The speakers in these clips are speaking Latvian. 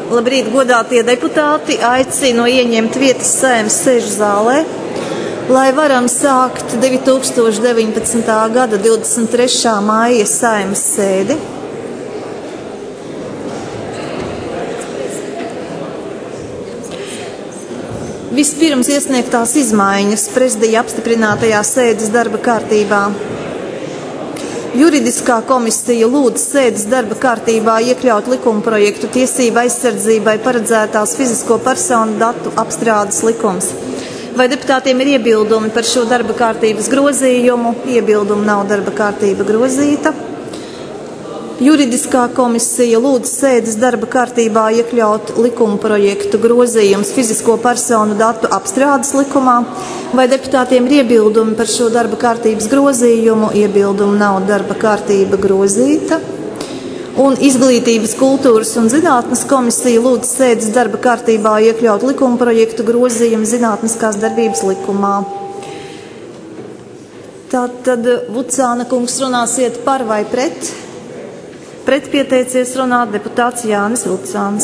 Labrīt, godātie deputāti, aicinu ieņemt vietas Saeimas sēžu zālē, lai varam sākt 2019. gada 23. maija Saeimas sēdi. Vispirms iesniegtās izmaiņas prezidija apstiprinātajā sēdes darba kārtībā. Juridiskā komisija lūdz sēdes darba kārtībā iekļaut likumprojektu tiesību aizsardzībai paredzētās fizisko personu datu apstrādes likums. Vai deputātiem ir iebildumi par šo darba kārtības grozījumu? Iebildumu nav, darba kārtība grozīta. Juridiskā komisija lūdz sēdes darba kārtībā iekļaut likumprojektu grozījums fizisko personu datu apstrādes likumā. Vai deputātiem ir iebildumi par šo darba kārtības grozījumu? Iebildumu nav, darba kārtība grozīta. Un Izglītības, kultūras un zinātnes komisija lūdz sēdes darba kārtībā iekļaut likumprojektu grozījumu zinātniskās darbības likumā. Tātad, Vucāna kungs, runāsiet par vai pret? Pret pieteicies runāt deputāts Jānis Vucāns.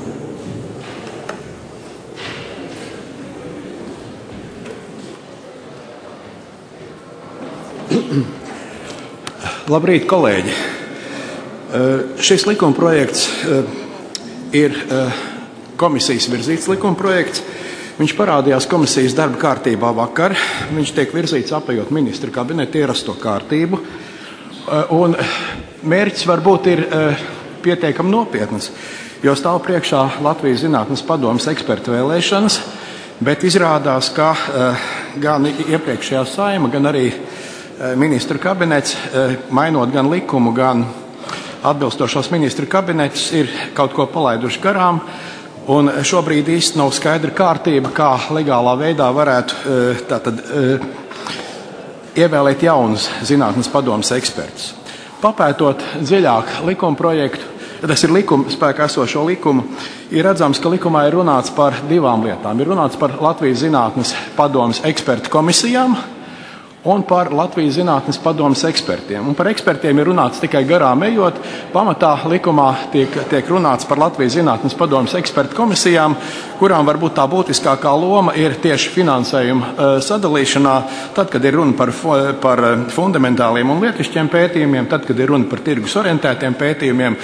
Labrīt, kolēģi! Šis likumprojekts ir komisijas virzīts likumprojekts. Viņš parādījās komisijas darba kārtībā vakar. Viņš tiek virzīts apējot ministra kabineta ierasto kārtību. Un mērķis varbūt ir pietiekami nopietnas, jo stāv priekšā Latvijas Zinātnes padomes ekspertu vēlēšanas, bet izrādās, ka gan iepriekšējā Saeima, gan arī ministru kabinets, mainot gan likumu, gan atbilstošos ministru kabinetus, ir kaut ko palaiduši garām, un šobrīd īsti nav skaidra kārtība, kā legālā veidā varētu ievēlēt jaunus zinātnes padomes ekspertus. Papētot dziļāk likumprojektu, tas ir spēkā esošo likumu, ir redzams, ka likumā ir runāts par divām lietām. Ir runāts par Latvijas Zinātnes padomes ekspertu komisijām un par Latvijas Zinātnes padomes ekspertiem. Un par ekspertiem ir runāts tikai garām ejot. Pamatā likumā tiek runāts par Latvijas Zinātnes padomes ekspertu komisijām, kurām varbūt tā būtiskākā loma ir tieši finansējuma sadalīšanā, tad, kad ir runa par fundamentāliem un lietišķiem pētījumiem, tad, kad ir runa par tirgus orientētiem pētījumiem.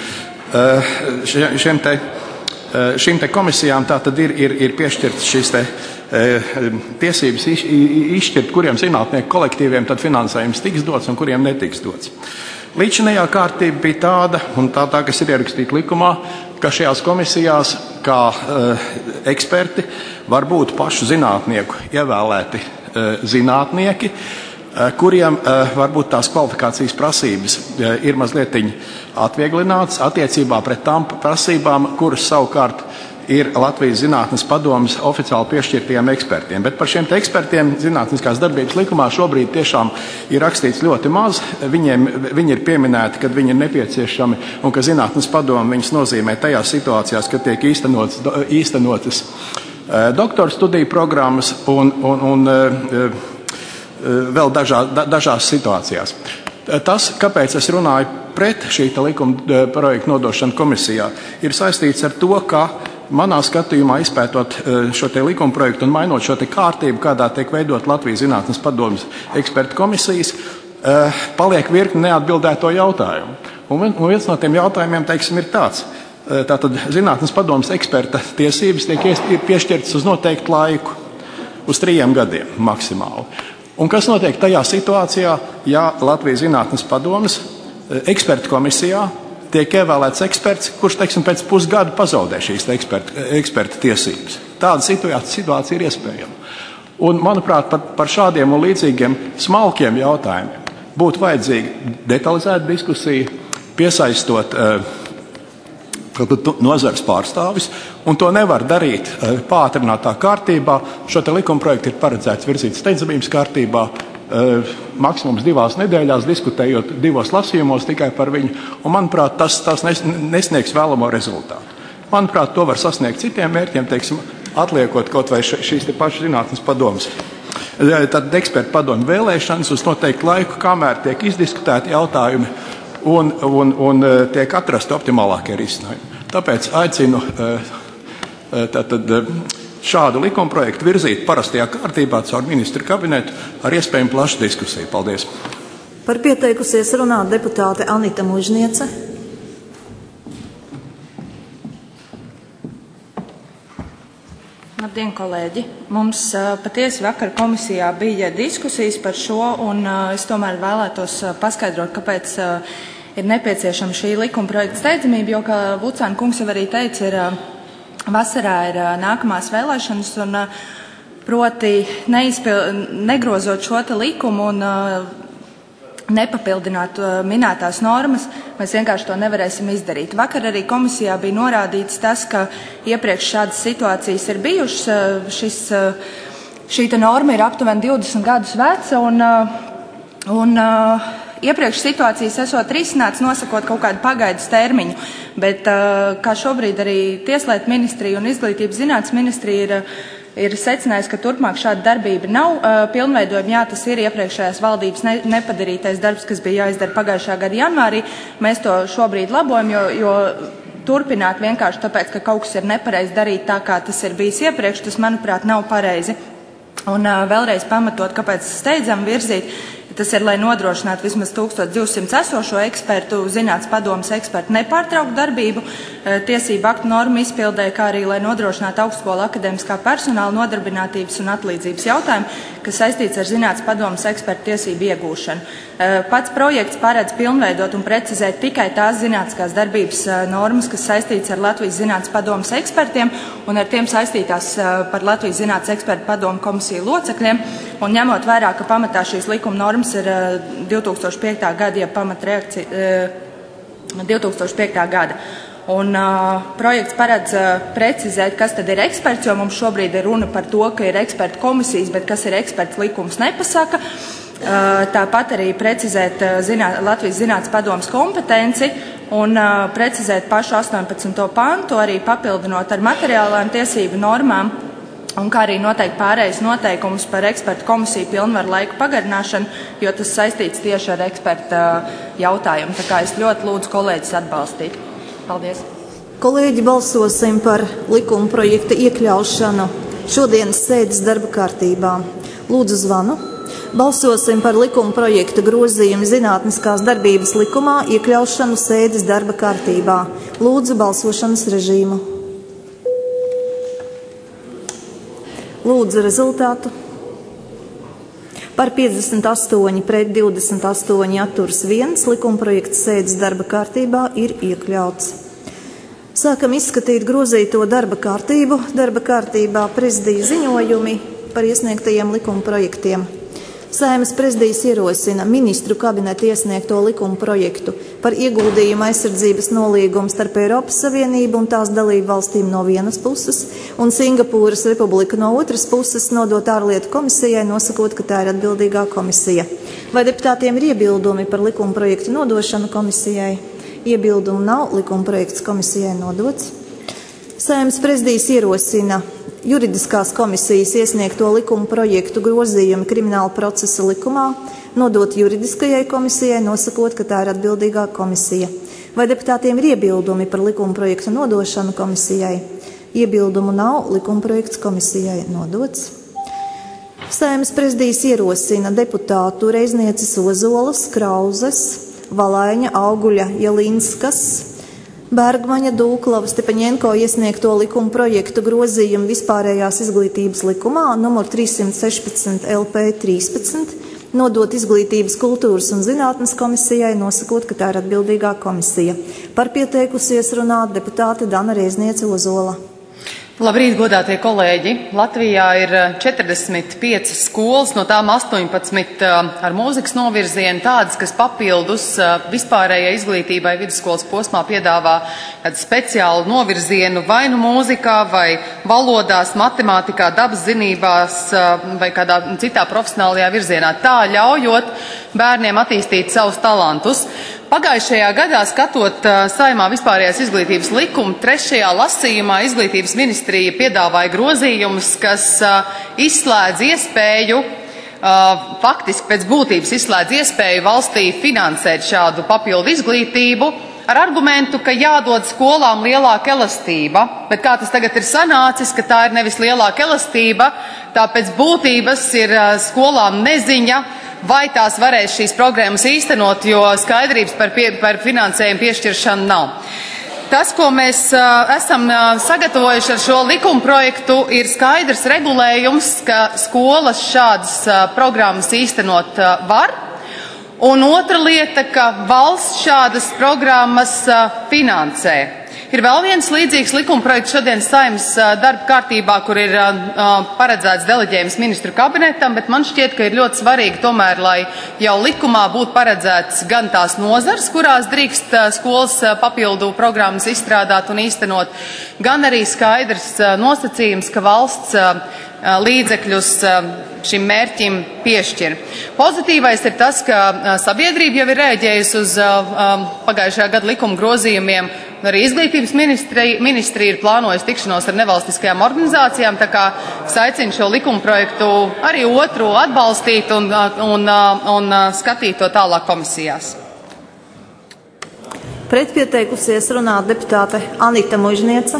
Šīm te komisijām tā tad ir piešķirts šīs tiesības izšķirt, kuriem zinātnieku kolektīviem tad finansējums tiks dots un kuriem netiks dots. Līdzinējā kārtība bija tāda, un tā, kas ir ierakstīta likumā, ka šajās komisijās kā eksperti var būt pašu zinātnieku ievēlēti zinātnieki, kuriem varbūt tās kvalifikācijas prasības ir mazliet atvieglināts attiecībā pret tām prasībām, kuras savukārt ir Latvijas Zinātnes padomes oficiāli piešķirtiem ekspertiem. Bet par šiem ekspertiem zinātniskās darbības likumā šobrīd tiešām ir rakstīts ļoti maz. Viņi ir pieminēti, kad viņi ir nepieciešami un ka Zinātnes padome viņus nozīmē tajās situācijās, kad tiek īstenotas doktora studiju programmas un vēl dažās situācijās. Tas, kāpēc es runāju pret šī likuma projektu nodošanu komisijā, ir saistīts ar to, ka manā skatījumā izpētot šo te likuma projektu un mainot šo te kārtību, kādā tiek veidot Latvijas Zinātnes padomes ekspertu komisijas, paliek virkni neatbildēto jautājumu. Un viens no tiem jautājumiem, teiksim, ir tāds. Tātad Zinātnes padomes eksperta tiesības tiek piešķirtas uz noteiktu laiku, uz 3 gadiem maksimāli. Un kas notiek tajā situācijā, ja Latvijas Zinātnes padomes ekspertu komisijā tiek ievēlēts eksperts, kurš, teiksim, pēc pusgada pazaudē šīs eksperta tiesības? Tāda situācija ir iespējama. Un, manuprāt, par šādiem un līdzīgiem smalkiem jautājumiem būtu vajadzīga detalizēta diskusija, piesaistot nozares pārstāvis, un to nevar darīt pātrinātā kārtībā. Šo te likumprojektu ir paredzēts virzīt steidzamības kārtībā, maksimums 2 nedēļās, diskutējot 2 lasījumos tikai par viņu, un, manuprāt, tas nesniegs vēlamo rezultātu. Manuprāt, to var sasniegt citiem mērķiem, teiksim, atliekot kaut vai šīs te pašas zinātnes padomes. Tad ekspertu padomu vēlēšanas uz noteiktu laiku, kamēr tiek izdiskutēti jautājumi un tiek atrasti optimālākie risinājumi. Tāpēc aicinu šādu likumprojektu virzīt parastajā kārtībā caur ministru kabinetu ar iespējamu plašu diskusiju. Paldies! Par pieteikusies runāt deputāte Anita Mužniece. Labdien, kolēģi! Mums patiesi vakar komisijā bija diskusijas par šo, un es tomēr vēlētos paskaidrot, kāpēc ir nepieciešama šī likuma projekta steidzamība, jo, kā Vucāna kungs jau arī teica, vasarā ir nākamās vēlēšanas, un proti negrozot šo te likumu un nepapildināt minētās normas, mēs vienkārši to nevarēsim izdarīt. Vakar arī komisijā bija norādīts tas, ka iepriekš šādas situācijas ir bijušas. Šī norma ir aptuveni 20 gadus veca, un iepriekš situācijas esot risināts, nosakot kaut kādu pagaidus termiņu, bet kā šobrīd arī Tieslietu ministrija un Izglītības zinātnes ministrija ir secinājis, ka turpmāk šāda darbība nav pilnveidojama. Jā, tas ir iepriekšējās valdības nepadarītais darbs, kas bija jāizdara pagājušā gada janvārī. Mēs to šobrīd labojam, jo turpināt vienkārši tāpēc, ka kaut kas ir nepareizi darīt tā, kā tas ir bijis iepriekš, tas, manuprāt, nav pareizi. Un vēlreiz pamatot, kāpēc steidzam virzīt. Tas ir, lai nodrošinātu vismaz 1200 esošo ekspertu, zinātnes padomes ekspertu nepārtrauktu darbību, tiesību aktu normu izpildē, kā arī, lai nodrošinātu augstskolu akadēmiskā personāla nodarbinātības un atlīdzības jautājumu, kas saistīts ar zinātnes padomes ekspertu tiesību iegūšanu. Pats projekts paredz pilnveidot un precizēt tikai tās zinātniskās darbības normas, kas saistīts ar Latvijas zinātnes padomes ekspertiem un ar tiem saistītās par Latvijas zinātnes ekspertu padomu komisiju locekļiem. Un ņemot vērā, ka pamatā šīs likuma normas ir 2005. gada, ja pamatreakcija 2005. gada. Un projekts paredz precizēt, kas tad ir eksperts, jo mums šobrīd ir runa par to, ka ir ekspertu komisijas, bet kas ir eksperts, likums nepasaka. Tāpat arī precizēt Latvijas zinātnes padomes kompetenci un precizēt pašu 18. pantu, arī papildinot ar materiālām tiesību normām, un kā arī noteikti pārējais noteikumus par ekspertu komisiju pilnvaru laiku pagarināšanu, jo tas saistīts tieši ar eksperta jautājumu. Tā kā es ļoti lūdzu kolēģis atbalstīt. Paldies. Kolēģi, balsosim par likuma projekta iekļaušanu šodienas sēdes darba kārtībā. Lūdzu zvanu. Balsosim par likuma projekta grozījumu zinātniskās darbības likumā iekļaušanu sēdes darba kārtībā. Lūdzu balsošanas režīmu. Lūdzu rezultātu. Par 58 pret 28 atturas 1 likumprojekts sēdes darba kārtībā ir iekļauts. Sākam izskatīt grozīto darba kārtību. Darba kārtībā prezidija ziņojumi par iesniegtajiem likumprojektiem. Saeimas prezidijas ierosina ministru kabineta iesniegto likuma projektu par ieguldījumu aizsardzības nolīgumu starp Eiropas Savienību un tās dalību valstīm no vienas puses un Singapūras republika no otras puses nodot ārlietu komisijai, nosakot, ka tā ir atbildīgā komisija. Vai deputātiem ir iebildumi par likuma projektu nodošanu komisijai? Iebildumu nav, likuma projekts komisijai nodots. Saeimas prezidijas ierosina juridiskās komisijas iesniegto likuma projektu grozījumu krimināla procesa likumā, nodot juridiskajai komisijai, nosakot, ka tā ir atbildīgā komisija. Vai deputātiem ir iebildumi par likuma projektu nodošanu komisijai? Iebildumu nav, likuma projekts komisijai nodots. Saeimas prezidijas ierosina deputātu Reiznieces Ozolas, Krauzes, Valaiņa, Auguļa, Jelīnskas, Bergmaņa, Dūklava, Stepaņenko iesniegto likuma projektu grozījumu vispārējās izglītības likumā numur 316 LP 13, nodot izglītības, kultūras un zinātnes komisijai, nosakot, ka tā ir atbildīgā komisija. Par pieteikusies runāt deputāte Dana Reizniece Ozola. Labrīt, godātie kolēģi! Latvijā ir 45 skolas, no tām 18 ar mūzikas novirzienu, tādas, kas papildus vispārējai izglītībai vidusskolas posmā piedāvā kādu speciālu novirzienu vai nu mūzikā, vai valodās, matemātikā, dabas zinībās vai kādā citā profesionālajā virzienā, tā ļaujot bērniem attīstīt savus talantus. Pagājušajā gadā, skatot Saeimā vispārējās izglītības likumu, 3. lasījumā izglītības ministrija piedāvāja grozījumus, kas izslēdz iespēju, faktiski pēc būtības izslēdz iespēju valstī finansēt šādu papildu izglītību ar argumentu, ka jādod skolām lielāka elastība, bet kā tas tagad ir sanācis, ka tā ir nevis lielāka elastība, tā pēc būtības ir skolām neziņa, vai tās varēs šīs programmas īstenot, jo skaidrības par finansējumu piešķiršanu nav. Tas, ko mēs esam sagatavojuši ar šo likumprojektu, ir skaidrs regulējums, ka skolas šādas programmas īstenot var. Un otra lieta, ka valsts šādas programmas finansē. Ir vēl viens līdzīgs likumprojekts šodien Saeimas darba kārtībā, kur ir paredzēts deleģējums ministru kabinetam, bet man šķiet, ka ir ļoti svarīgi tomēr, lai jau likumā būtu paredzēts gan tās nozars, kurās drīkst skolas papildu programmas izstrādāt un īstenot, gan arī skaidrs nosacījums, ka valsts līdzekļus šim mērķim piešķir. Pozitīvais ir tas, ka sabiedrība jau ir rēģējusi uz pagājušajā gada likuma grozījumiem. Arī izglītības ministrija ir plānojusi tikšanos ar nevalstiskajām organizācijām, tā kā es aicinu šo likumprojektu arī otru atbalstīt un skatīt to tālāk komisijās. Pretpieteikusies runāt deputāte Anita Mužnieca.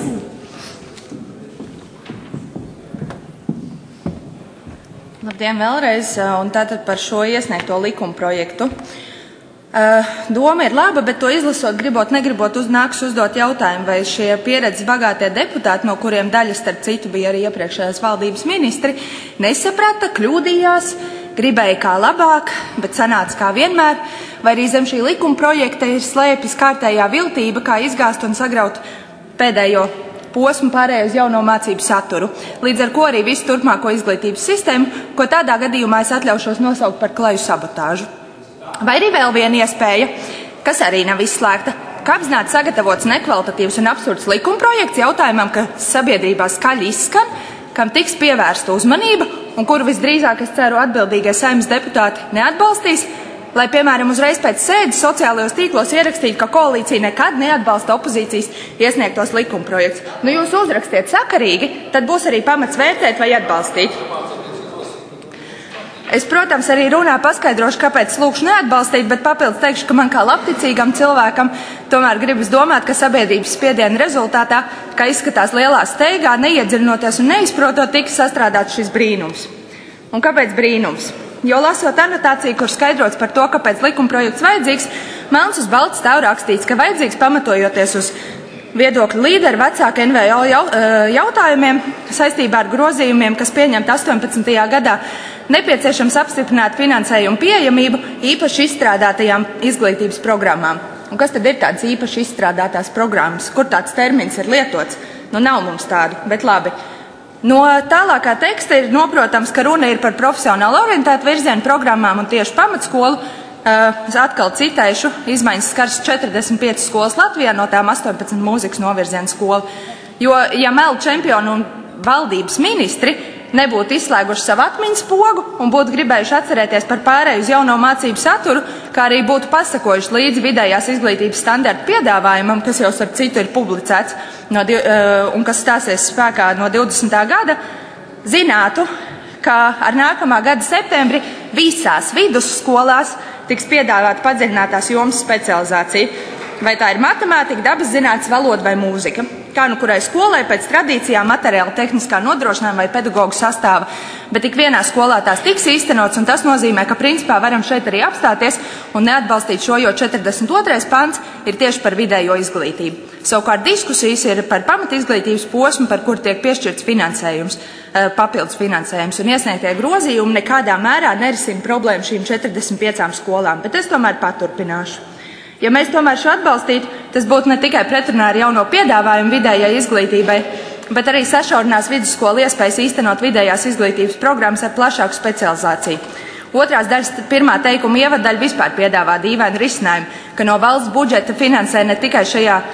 Labdien vēlreiz, un tātad par šo iesniegto likumprojektu. Doma ir laba, bet to izlasot, negribot nāks uzdot jautājumu, vai šie pieredzes bagātie deputāti, no kuriem daļa starp citu bija arī iepriekšējās valdības ministri, nesaprata, kļūdījās, gribēja kā labāk, bet sanāca kā vienmēr, vai arī zem šī likuma projekta ir slēpjas kārtējā viltība, kā izgāzt un sagraut pēdējo posmu pārējo uz jauno mācību saturu, līdz ar ko arī visu turpmāko izglītības sistēmu, ko tādā gadījumā es atļaušos nosaukt par klaju sabotāžu. Vai arī vēl viena iespēja, kas arī nav izslēgta, ka apzināti sagatavots nekvalitatīvs un absurds likumprojekts jautājumam, ka sabiedrībā skaļi izskan, kam tiks pievērsta uzmanība un kuru visdrīzāk, es ceru, atbildīgie Saeimas deputāti neatbalstīs, lai, piemēram, uzreiz pēc sēdes sociālajos tīklos ierakstītu, ka koalīcija nekad neatbalsta opozīcijas iesniegtos likumprojektus. Nu, jūs uzrakstiet sakarīgi, tad būs arī pamats vērtēt vai atbalstīt. Es, protams, arī runā paskaidrošu, kāpēc lūkšu neatbalstīt, bet papildus teikšu, ka man kā labticīgam cilvēkam tomēr gribas domāt, ka sabiedrības spiediena rezultātā, kā izskatās lielā steigā, neiedziļinoties un neizprotot, tiks sastrādāts šis brīnums. Un kāpēc brīnums? Jo lasot anotāciju, kur skaidrots par to, kāpēc likumprojekts vajadzīgs, melns uz balts stāv rakstīts, ka vajadzīgs pamatojoties uz viedokļu līderu vecāku NVO jautājumiem saistībā ar grozījumiem, kas pieņemti 18. gadā, nepieciešams apstiprināt finansējumu pieejamību īpaši izstrādātajām izglītības programmām. Un kas tad ir tādas īpaši izstrādātās programmas? Kur tāds termins ir lietots? Nu, nav mums tādu, bet labi. No tālākā teksta ir noprotams, ka runa ir par profesionāli orientētu virzienu programmām un tieši pamatskolu. Es atkal citēšu, izmaiņas skars 45 skolas Latvijā, no tām 18 mūzikas novirzienu skolu. Jo, ja melu čempionu un valdības ministri nebūtu izslēguši savu atmiņas pogu un būtu gribējuši atcerēties par pārēju uz jauno mācību saturu, kā arī būtu pasakojuši līdzi vidējās izglītības standarta piedāvājumam, kas jau starp citu ir publicēts un kas stāsies spēkā no 20. gada, zinātu, ka ar nākamā gada septembri visās vidusskolās tiks piedāvāta padziļinātās jomas specializācija. Vai tā ir matemātika, dabas zinātnes, valoda vai mūzika. Kā nu kurai skolai pēc tradīcijām materiāla tehniskā nodrošinājuma vai pedagoģu sastāva, bet tik vienā skolā tās tiks īstenots, un tas nozīmē, ka principā varam šeit arī apstāties un neatbalstīt šo, jo 42. pants ir tieši par vidējo izglītību. Savukārt diskusijas ir par pamatizglītības posmu, par kur tiek piešķirts finansējums, papildus finansējums, un iesniegtie grozījumi nekādā mērā nerisina problēmu šīm 45 skolām, bet es tomēr paturpināšu. Ja mēs tomēr šo atbalstītu, tas būtu ne tikai pretrunā ar jauno piedāvājumu vidējai izglītībai, bet arī sašaurinās vidusskolu iespējas īstenot vidējās izglītības programmas ar plašāku specializāciju. Otrās daļas pirmā teikuma ievadaļa vispār piedāvā dīvainu risinājumu, ka no valsts budžeta finansē ne tikai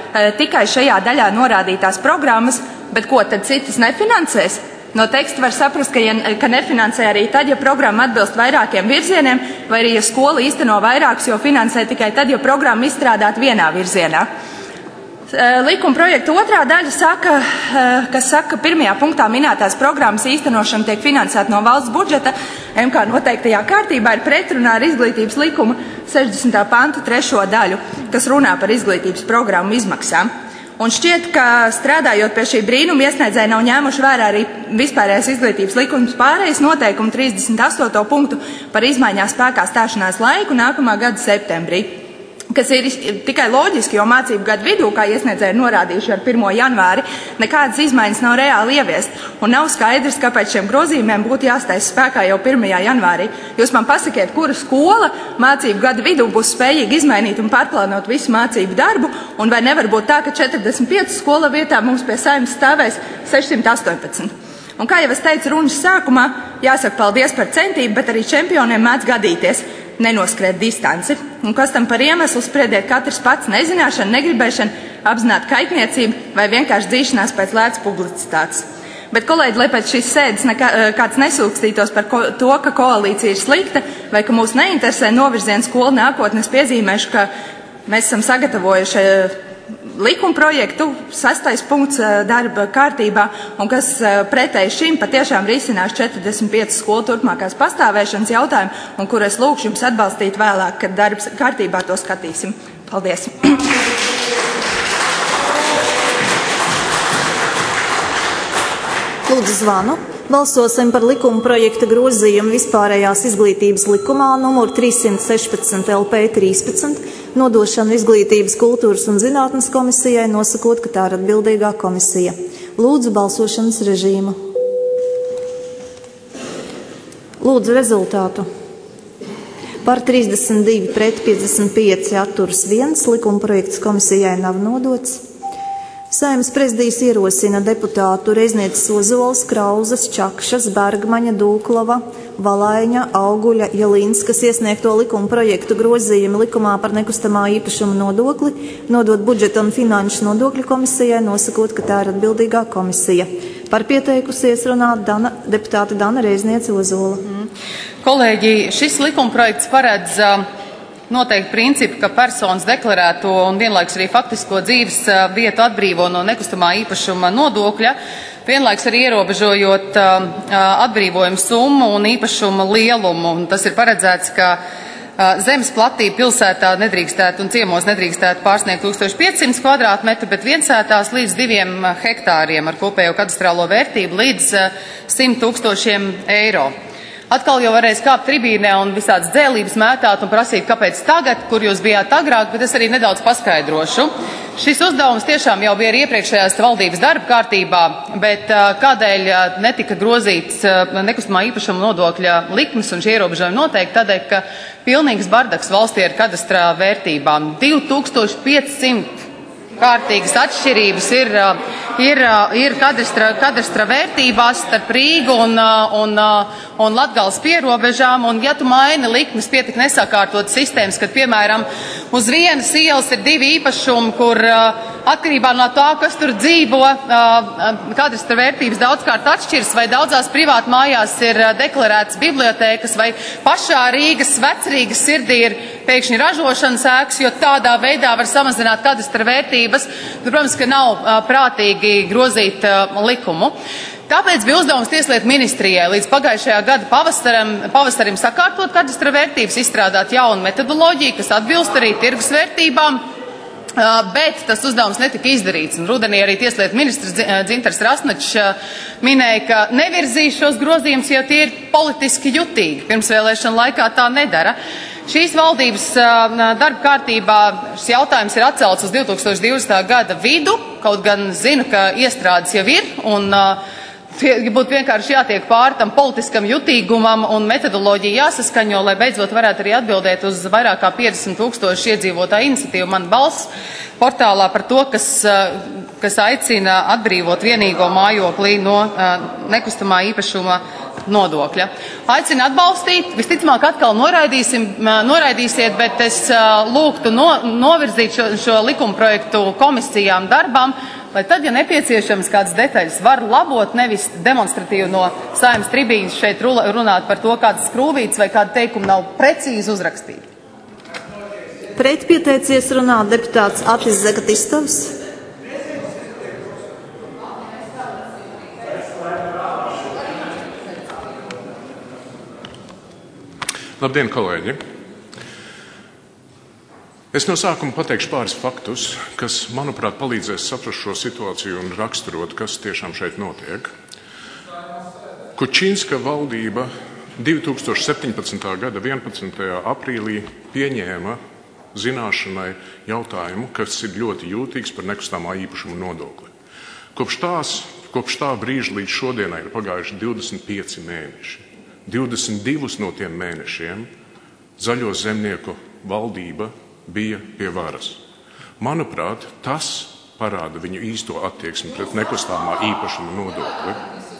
šajā daļā norādītās programmas, bet ko tad citas nefinansēs? No teksta var saprast, ka nefinansē arī tad, ja programma atbilst vairākiem virzieniem, vai arī, ja skola īsteno vairākus, jo finansē tikai tad, ja programma izstrādāt vienā virzienā. Likuma projekta otrā daļa saka, ka pirmajā punktā minētās programmas īstenošana tiek finansēta no valsts budžeta, MK noteiktajā kārtībā ir pretrunā ar izglītības likuma 60. pantu 3. daļu, kas runā par izglītības programmu izmaksām. Un šķiet, ka strādājot pie šī brīnuma iesniedzēji nav ņēmuši vērā arī vispārējais izglītības likums pārējais noteikumu 38. punktu par izmaiņā spēkā stāšanās laiku nākamā gada septembrī. Kas ir tikai loģiski, jo mācību gadu vidū, kā iesniedzēji norādījuši ar 1. janvāri, nekādas izmaiņas nav reāli ieviest, un nav skaidrs, kāpēc šiem grozījumiem būtu jāstājas spēkā jau 1. janvārī. Jūs man pasakiet, kura skola mācību gadu vidū būs spējīga izmainīt un pārplānot visu mācību darbu, un vai nevar būt tā, ka 45 skola vietā mums pie Saeimas stāvēs 618. Un kā jau es teicu runas sākumā, jāsaka paldies par centību, bet arī čempioniem mēdz gadīties nenoskriet distanci. Un kas tam par iemeslu spriediet katrs pats, nezināšana, negribēšana, apzināta kaitniecība vai vienkārši dzīšanās pēc lētas publicitātes. Bet, kolēģi, lai pēc šīs sēdes kāds nesūkstītos par to, ka koalīcija ir slikta vai ka mūs neinteresē novirziens skolu nākotnes, piezīmēšu, ka mēs esam sagatavojuši likuma projektu, 6. punkts darba kārtībā, un kas pretēji šim patiešām risinās 45 skolu turpmākās pastāvēšanas jautājumu, un kur es lūkšu jums atbalstīt vēlāk, kad darbs kārtībā to skatīsim. Paldies! Lūdzu zvanu. Balsosim par likuma projekta grozījumu vispārējās izglītības likumā numur 316 LP 13, nodošanu izglītības, kultūras un zinātnes komisijai, nosakot, ka tā ir atbildīgā komisija. Lūdzu balsošanas režīmu. Lūdzu rezultātu. Par 32 pret 55 atturas 1, likuma projekts komisijai nav nodots. Saeimas prezidijs ierosina deputātu Reiznieces Ozolas, Krauzes, Čakšas, Bergmaņa, Dūklava, Valaiņa, Auguļa, Jelīnskas iesniegto likuma projektu grozījumu likumā par nekustamā īpašuma nodokli, nodot budžeta un finanšu nodokļu komisijai, nosakot, ka tā ir atbildīgā komisija. Par pieteikusies runāt deputāte Dana Reizniece Ozola. Kolēģi, šis likuma projekts paredz noteikti principu, ka personas deklarēto un vienlaikus arī faktisko dzīves vietu atbrīvo no nekustamā īpašuma nodokļa, vienlaikus arī ierobežojot atbrīvojumu summu un īpašuma lielumu. Un tas ir paredzēts, ka zemes platība pilsētā nedrīkstētu un ciemos nedrīkstētu pārsniegt 1500 kvadrātmetru, bet viensētās līdz 2 hektāriem ar kopējo kadastrālo vērtību līdz 100 000 eiro. Atkal jau varēs kāpt tribīnē un visādas dzēlības mētāt un prasīt, kāpēc tagad, kur jūs bijāt agrāk, bet es arī nedaudz paskaidrošu. Šis uzdevums tiešām jau bija arī iepriekšējās valdības darba kārtībā, bet kādēļ netika grozīts nekustamā īpašuma nodokļa likmes un šie ierobežojumi noteikti? Tādēļ, ka pilnīgs bardaks valstī ar kadastrā vērtībām. 2500 kārtīgas atšķirības ir kadastra vērtībās starp Rīgu un Latgales pierobežām, un ja tu maini likmes pietik nesakārtot sistēmas, kad, piemēram, uz vienas ielas ir 2 īpašumi, kur atkarībā no tā, kas tur dzīvo, kadastra vērtības daudzkārt atšķiras, vai daudzās privātu mājās ir deklarētas bibliotēkas, vai pašā Rīgas, Vecrīgas sirdī ir pēkšņi ražošanas ēkas, jo tādā veidā var samazināt kadastra vērtības. Protams, ka nav prātīgi grozīt likumu. Tāpēc bija uzdevums Tieslietu ministrijai līdz pagājušajā gada pavasarim sakārtot kadastra vērtības, izstrādāt jaunu metodoloģiju, kas atbilst arī tirgus vērtībām. Bet tas uzdevums netika izdarīts, un rudenī arī Tieslietu ministrs Dzintars Rasnačs minēja, ka nevirzīs šos grozījumus, jo tie ir politiski jutīgi. Pirmsvēlēšana laikā tā nedara. Šīs valdības darba kārtībā šis jautājums ir atcelts uz 2020. gada vidu, kaut gan zinu, ka iestrādes jau ir, un būtu vienkārši jātiek pāri tam politiskam jutīgumam un metodoloģija jāsaskaņo, lai beidzot varētu arī atbildēt uz vairāk kā 50 000 iedzīvotāju iniciatīvu Man balss portālā par to, kas aicina atbrīvot vienīgo mājoklī no nekustamā īpašuma nodokļa. Aicinu atbalstīt, visticamāk atkal noraidīsiet, bet es lūgtu novirzīt šo likuma projektu komisijām darbam, lai tad, ja nepieciešams kādas detaļas, var labot, nevis demonstratīvi no Saeimas tribīnas šeit runāt par to, kādas skrūvītes vai kāda teikuma nav precīzi uzrakstīta. Pret pieteicies runāt deputāts Atis Zagatistovs. Labdien, kolēģi! Es no sākuma pateikšu pāris faktus, kas, manuprāt, palīdzēs saprast šo situāciju un raksturot, kas tiešām šeit notiek. Kučinska valdība 2017. gada 11. aprīlī pieņēma zināšanai jautājumu, kas ir ļoti jūtīgs par nekustamā īpašuma nodokli. Kopš tā brīža līdz šodienai ir pagājuši 25 mēneši. 22 no tiem mēnešiem Zaļo zemnieku valdība bija pie varas. Manuprāt, tas parāda viņu īsto attieksmi pret nekustamā īpašuma nodokli.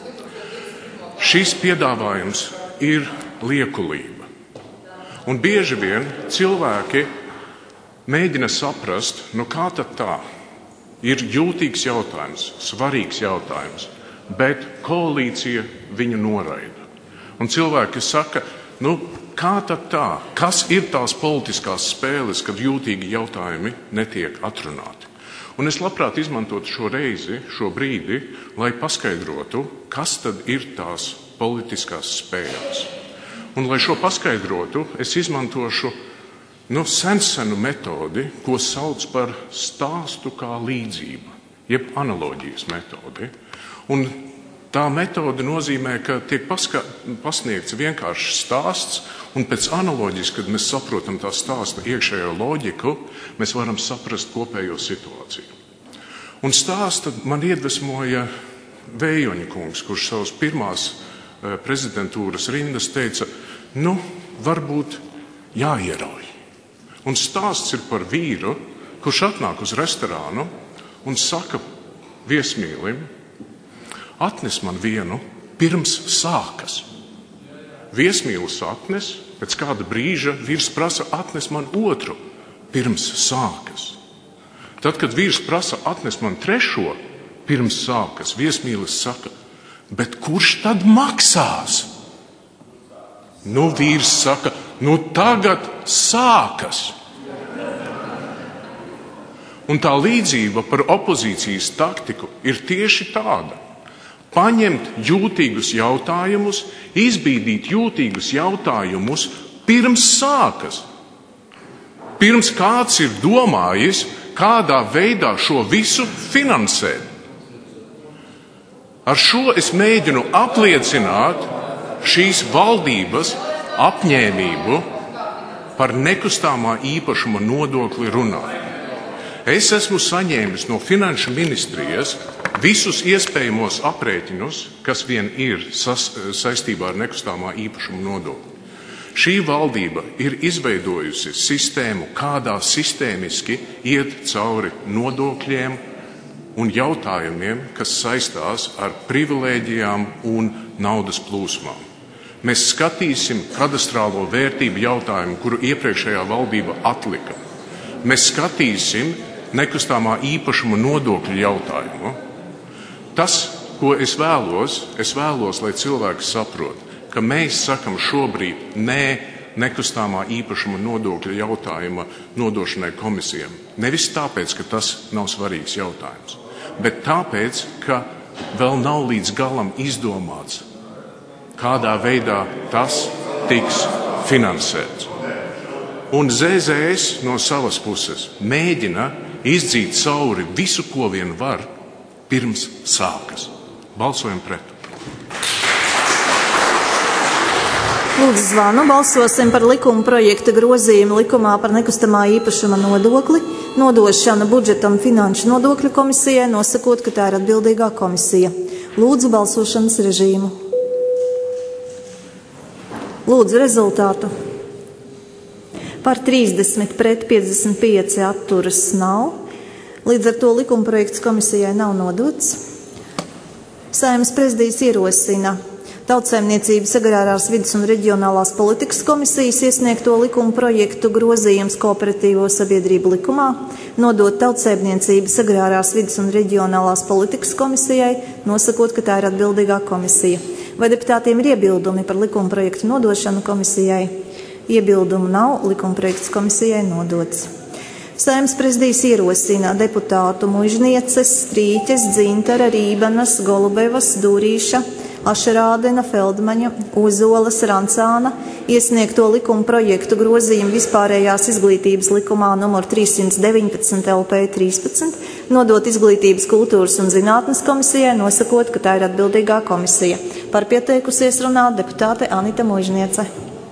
Šis piedāvājums ir liekulība. Un bieži vien cilvēki mēģina saprast, kā tad tā. Ir jūtīgs jautājums, svarīgs jautājums, bet koalīcija viņu noraida. Un cilvēki saka, kā tad tā? Kas ir tās politiskās spēles, kad jūtīgi jautājumi netiek atrunāti? Un es labprāt izmantotu šo brīdi, lai paskaidrotu, kas tad ir tās politiskās spēles. Un lai šo paskaidrotu, es izmantošu senu metodi, ko sauc par stāstu kā līdzība, jeb analoģijas metodi. Un tā metode nozīmē, ka tiek pasniegts vienkāršs stāsts, un pēc analoģijas, kad mēs saprotam tā stāsta iekšējo loģiku, mēs varam saprast kopējo situāciju. Un stāstu man iedvesmoja Vējoņa kungs, kurš savas pirmās prezidentūras rindas teica, varbūt jāierauj. Un stāsts ir par vīru, kurš atnāk uz restorānu un saka viesmīlim, atnes man vienu pirms sākas. Viesmīlis atnes, pēc kāda brīža vīrs prasa, atnes man otru pirms sākas. Tad, kad vīrs prasa, atnes man trešo pirms sākas, viesmīlis saka, bet kurš tad maksās? Vīrs saka, tagad sākas. Un tā līdzība par opozīcijas taktiku ir tieši tāda. Paņemt jūtīgus jautājumus, izbīdīt jūtīgus jautājumus pirms sākas. Pirms kāds ir domājis, kādā veidā šo visu finansēt. Ar šo es mēģinu apliecināt šīs valdības apņēmību par nekustamā īpašuma nodokli runāt. Es esmu saņēmis no Finanšu ministrijas visus iespējamos aprēķinus, kas vien ir saistībā ar nekustamā īpašuma nodokli. Šī valdība ir izveidojusi sistēmu, kādā sistēmiski iet cauri nodokļiem un jautājumiem, kas saistās ar privilēģijām un naudas plūsmām. Mēs skatīsim kadastrālo vērtību jautājumu, kuru iepriekšējā valdība atlika. Mēs skatīsim nekustamā īpašuma nodokļu jautājumu. Tas, ko es vēlos, lai cilvēki saprot, ka mēs sakam šobrīd nē nekustamā īpašuma nodokļu jautājuma nodošanai komisijām. Nevis tāpēc, ka tas nav svarīgs jautājums, bet tāpēc, ka vēl nav līdz galam izdomāts, kādā veidā tas tiks finansēts. Un ZZS no savas puses mēģina izdzīt cauri visu, ko vien var, pirms sākas. Balsojam pret. Lūdzu zvanu, balsosim par likuma projekta grozījumu likumā par nekustamā īpašuma nodokli, nodošanu budžeta un finanšu nodokļu komisijai, nosakot, ka tā ir atbildīgā komisija. Lūdzu balsošanas režīmu. Lūdzu rezultātu. Par 30 pret 55 atturas nav. Līdz ar to likumprojekts komisijai nav nodots. Saeimas prezidijs ierosina Tautsaimniecības, agrārās vides un reģionālās politikas komisijas iesniegto likuma projektu grozījums kooperatīvo sabiedrību likumā, nodot Tautsaimniecības, agrārās vides un reģionālās politikas komisijai, nosakot, ka tā ir atbildīgā komisija. Vai deputātiem ir iebildumi par likuma projektu nodošanu komisijai? Iebildumu nav, likuma projekts komisijai nodots. Saeimas prezidijs ierosina deputātu Muižnieces, Strīķes, Dzintara, Rībanas, Golubevas, Dūrīša, Ašerādena, Feldmaņa, Ozolas, Rancāna iesniegto likuma projektu grozījumu vispārējās izglītības likumā numur 319 LP 13, nodot Izglītības, kultūras un zinātnes komisijai, nosakot, ka tā ir atbildīgā komisija. Par pieteikusies runāt deputāte Anita Muižniece.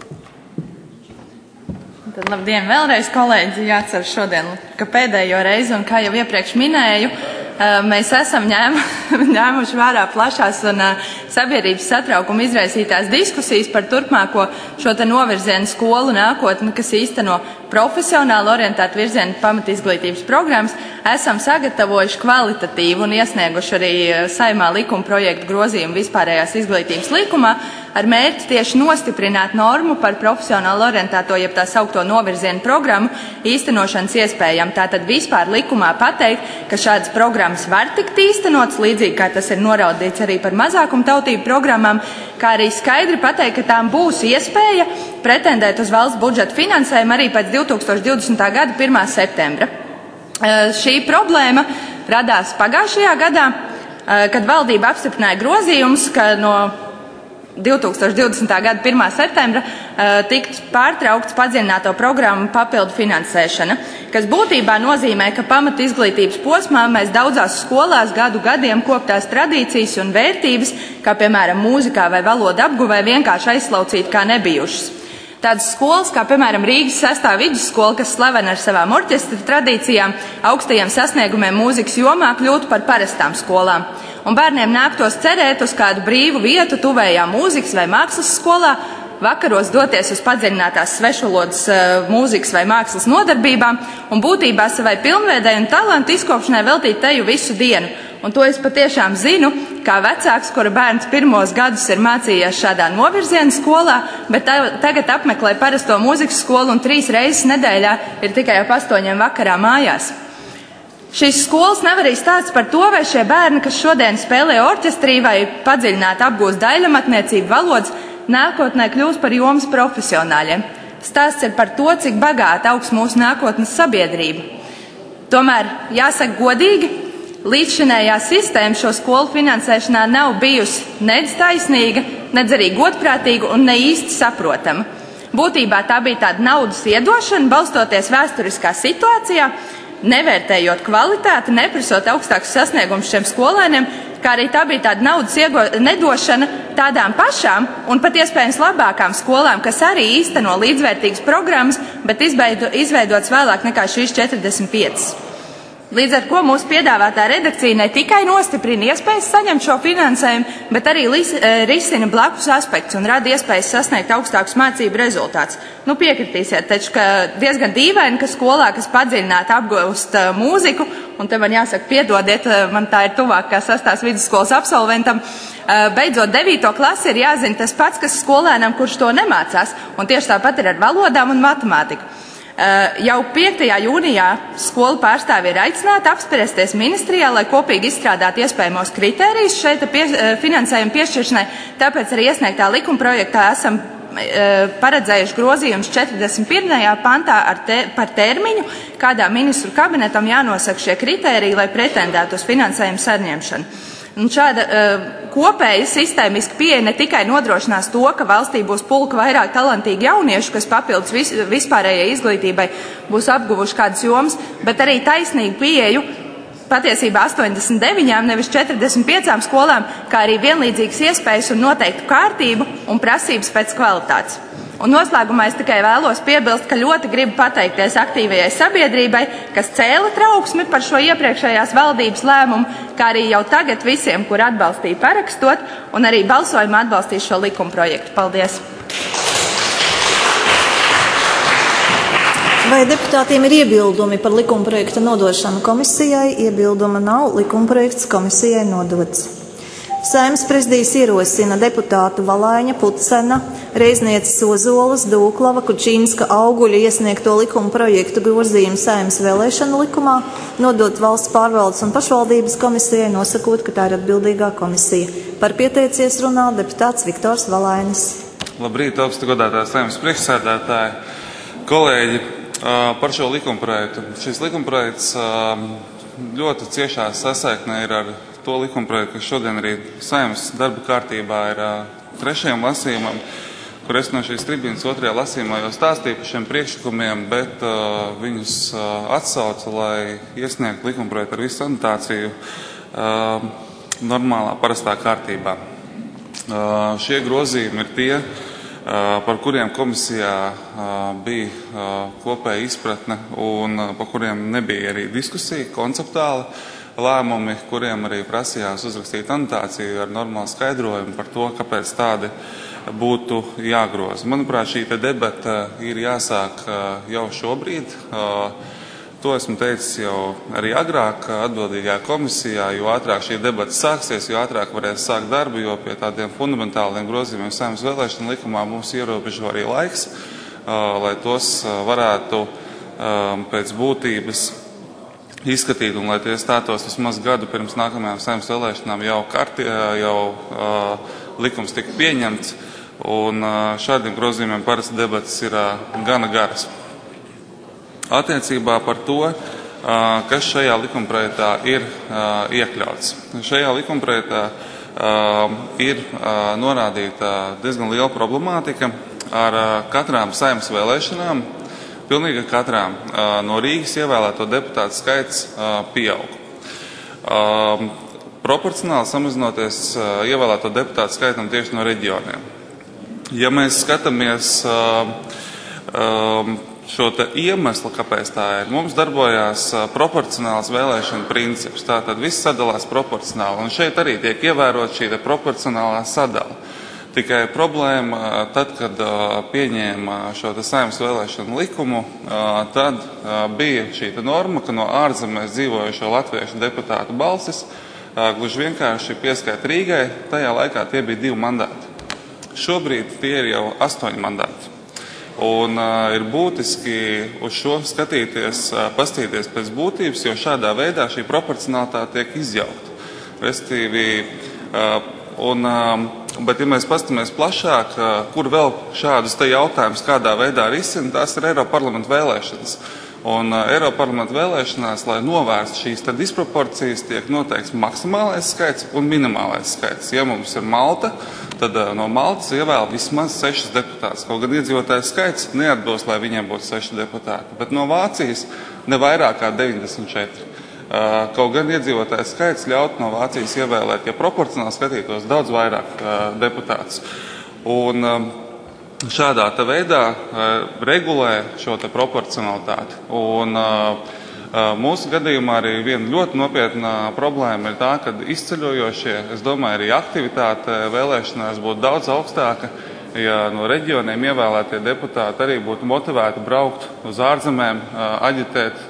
Tad labdien vēlreiz, kolēģi, jācer šodien, ka pēdējo reizi, un kā jau iepriekš minēju, mēs esam ņēmuši vērā plašās un sabiedrības satraukuma izraisītās diskusijas par turpmāko šo te novirzienu skolu nākotni, kas īsteno profesionāli orientētu virzienu pamatizglītības programmas, esam sagatavojuši kvalitatīvu un iesnieguši arī Saeimā likuma projektu grozījumu vispārējās izglītības likumā ar mērķi tieši nostiprināt normu par profesionāli orientēto, jeb tā saukto novirzienu programmu īstenošanas iespējām. Tātad vispār likumā pateikt, ka šādas programmas var tikt īstenotas, līdzīgi kā tas ir noraudīts arī par mazākumtautību programmām, kā arī skaidri pateikt, ka tām būs iespēja pretendēt uz valsts budžeta finansējumu arī pēc 2020. gada 1. septembra. Šī problēma radās pagājušajā gadā, kad valdība apstiprināja grozījumus, ka no 2020. gada 1. septembra tikt pārtraukts padziļināto programmu papildu finansēšana, kas būtībā nozīmē, ka pamat izglītības posmā mēs daudzās skolās gadu gadiem koptās tradīcijas un vērtības, kā piemēram mūzikā vai valoda apguvē, vienkārši aizslaucīt kā nebijušas. Tādas skolas, kā piemēram Rīgas 6. vidusskola, kas slavena ar savām orķestra tradīcijām, augstajiem sasniegumiem mūzikas jomā, kļūtu par parastām skolām. Un bērniem nāktos cerēt uz kādu brīvu vietu tuvējā mūzikas vai mākslas skolā, vakaros doties uz padziļinātās svešvalodas mūzikas vai mākslas nodarbībām un būtībā savai pilnveidai un talantu izkopšanai veltīt teju visu dienu. Un to es patiešām zinu, kā vecāks, kura bērns pirmos gadus ir mācījies šādā novirziena skolā, bet tagad apmeklē parasto mūzikas skolu un 3 reizes nedēļā ir tikai ap 8 vakarā mājās. Šīs skolas nav arī stāsts par to, vai šie bērni, kas šodien spēlē orķestrī vai padziļināt apgūst daļamatniecību valodas, nākotnē kļūs par jomas profesionāļiem. Stāsts ir par to, cik bagāta augs mūsu nākotnes sabiedrība. Tomēr, jāsaka godīgi, līdzšinējā sistēma šo skolu finansēšanā nav bijusi nedz taisnīga, nedz arī godprātīga un ne īsti saprotama. Būtībā tā bija tāda naudas iedošana, balstoties vēsturiskā situācijā, nevērtējot kvalitāti, neprasot augstākus sasniegumus šiem skolēniem, kā arī tā bija tāda naudas nedošana tādām pašām un pat iespējams labākām skolām, kas arī īsteno līdzvērtīgas programmas, bet izveidots vēlāk nekā šīs 45. Līdz ar ko mūsu piedāvātā redakcija ne tikai nostiprina iespējas saņemt šo finansējumu, bet arī risina blakus aspektus un rada iespējas sasniegt augstākus mācību rezultātus. Nu, piekritīsiet, taču, ka diezgan dīvaini, ka skolā, kas padziļināti apgūst mūziku, un te man jāsaka, piedodiet, man tā ir tuvāk kā 6. vidusskolas absolventam, beidzot 9. klasi ir jāzina tas pats, kas skolēnam, kurš to nemācās, un tieši tāpat ir ar valodām un matemātiku. Jau 5. jūnijā skolu pārstāvji ir aicināti apspriesties ministrijā, lai kopīgi izstrādātu iespējamos kritērijus šeit finansējuma piešķiršanai, tāpēc arī iesniegtā likuma projektā esam paredzējuši grozījumus 41. pantā par termiņu, kādā ministru kabinetam jānosaka šie kritēriji, lai pretendētu uz finansējumu saņemšanu. Un šāda kopēja sistēmiska pieeja ne tikai nodrošinās to, ka valstī būs pulka vairāk talantīgi jauniešu, kas papildus vispārējai izglītībai būs apguvuši kādas jomas, bet arī taisnīgu pieeju patiesībā 89, nevis 45 skolām, kā arī vienlīdzīgas iespējas un noteiktu kārtību un prasības pēc kvalitātes. Un noslēgumā es tikai vēlos piebilst, ka ļoti gribu pateikties aktīvajai sabiedrībai, kas cēla trauksmi par šo iepriekšējās valdības lēmumu, kā arī jau tagad visiem, kur atbalstīja parakstot un arī balsojumā atbalstīs šo likuma projektu. Paldies! Vai deputātiem ir iebildumi par likuma projekta nodošanu komisijai? Iebilduma nav, likuma projekts komisijai nodots. Saeimas prezidijas ierosina deputātu Valaiņa, Pucena, Reiznieces Ozolas, Dūklava, Kučīnska, Auguļa iesniegto likuma projektu grozījumu Saeimas vēlēšanu likumā, nodot Valsts pārvaldes un pašvaldības komisijai, nosakot, ka tā ir atbildīgā komisija. Par pieteicies runā deputāts Viktors Valainis. Labrīt, augstu godātā Saeimas priekšsēdētāji, kolēģi, par šo likumprojektu. Šis likumprojekts ļoti ciešā sasaiknē ir ar to likumprojektu, kas šodien arī Saeimas darba kārtībā ir trešajam lasījumam, kur es no šīs tribīnas otrajā lasījumā jau stāstīju par šiem priekšlikumiem, bet viņus atsauca, lai iesniegtu likumprojektu ar visu anotāciju normālā, parastā kārtībā. Šie grozījumi ir tie, par kuriem komisijā bija kopēja izpratne un par kuriem nebija arī diskusija, konceptuāli lēmumi, kuriem arī prasījās uzrakstīt anotāciju ar normālu skaidrojumu par to, kāpēc tādi būtu jāgroza. Manuprāt, šī debata ir jāsāk jau šobrīd. To esmu teicis jau arī agrāk atbildīgajā komisijā, jo ātrāk šī debata sāksies, jo ātrāk varēs sākt darbu, jo pie tādiem fundamentāliem grozījumiem Saeimas vēlēšanu likumā mums ierobežo arī laiks, lai tos varētu pēc būtības izskatīt un lai tie stātos vismaz gadu pirms nākamajām Saeimas vēlēšanām jau likums tika pieņemts, un šādiem grozījumiem parasti debatas ir gana garas. Attiecībā par to, kas šajā likumprojektā ir iekļauts. Šajā likumprojektā ir norādīta diezgan liela problemātika ar katrām Saeimas vēlēšanām. Pilnīgi katrām no Rīgas ievēlēto deputātu skaits pieaug. Proporcionāli samazinoties ievēlēto deputātu skaitam tieši no reģioniem. Ja mēs skatāmies šo iemeslu, kāpēc tā ir, mums darbojās proporcionāls vēlēšana princips. Tātad viss sadalās proporcionāli, un šeit arī tiek ievērot šī proporcionālā sadala. Tikai problēma tad, kad pieņēma šo Saeimas vēlēšanu likumu, tad bija šī norma, ka no ārzemēs dzīvojušo latviešu deputātu balsis gluži vienkārši pieskaita Rīgai, tajā laikā tie bija 2 mandāti. Šobrīd tie ir jau 8 mandāti. Un ir būtiski uz šo skatīties, pastīties pēc būtības, jo šādā veidā šī proporcionalitāte tiek izjaukta. Bet, ja mēs paskatāmies plašāk, kur vēl šādus jautājumus kādā veidā risina, tās ir Eiroparlamenta vēlēšanas. Un Eiroparlamenta vēlēšanās, lai novērstu šīs disproporcijas, tiek noteikts maksimālais skaits un minimālais skaits. Ja mums ir Malta, tad no Maltas ievēl vismaz 6 deputātus. Kaut gan iedzīvotāju skaits neatbilst, lai viņiem būtu 6 deputāti. Bet no Vācijas ne vairāk kā 94. Kaut gan iedzīvotāju skaits ļaut no Vācijas ievēlēt, ja proporcionāli skatītos, daudz vairāk deputātus. Un šādā veidā regulē šo proporcionalitāti. Un mūsu gadījumā arī viena ļoti nopietna problēma ir tā, ka izceļojošie, es domāju, arī aktivitāte vēlēšanās būtu daudz augstāka, ja no reģioniem ievēlētie deputāti arī būtu motivēti braukt uz ārzemēm, aģitēt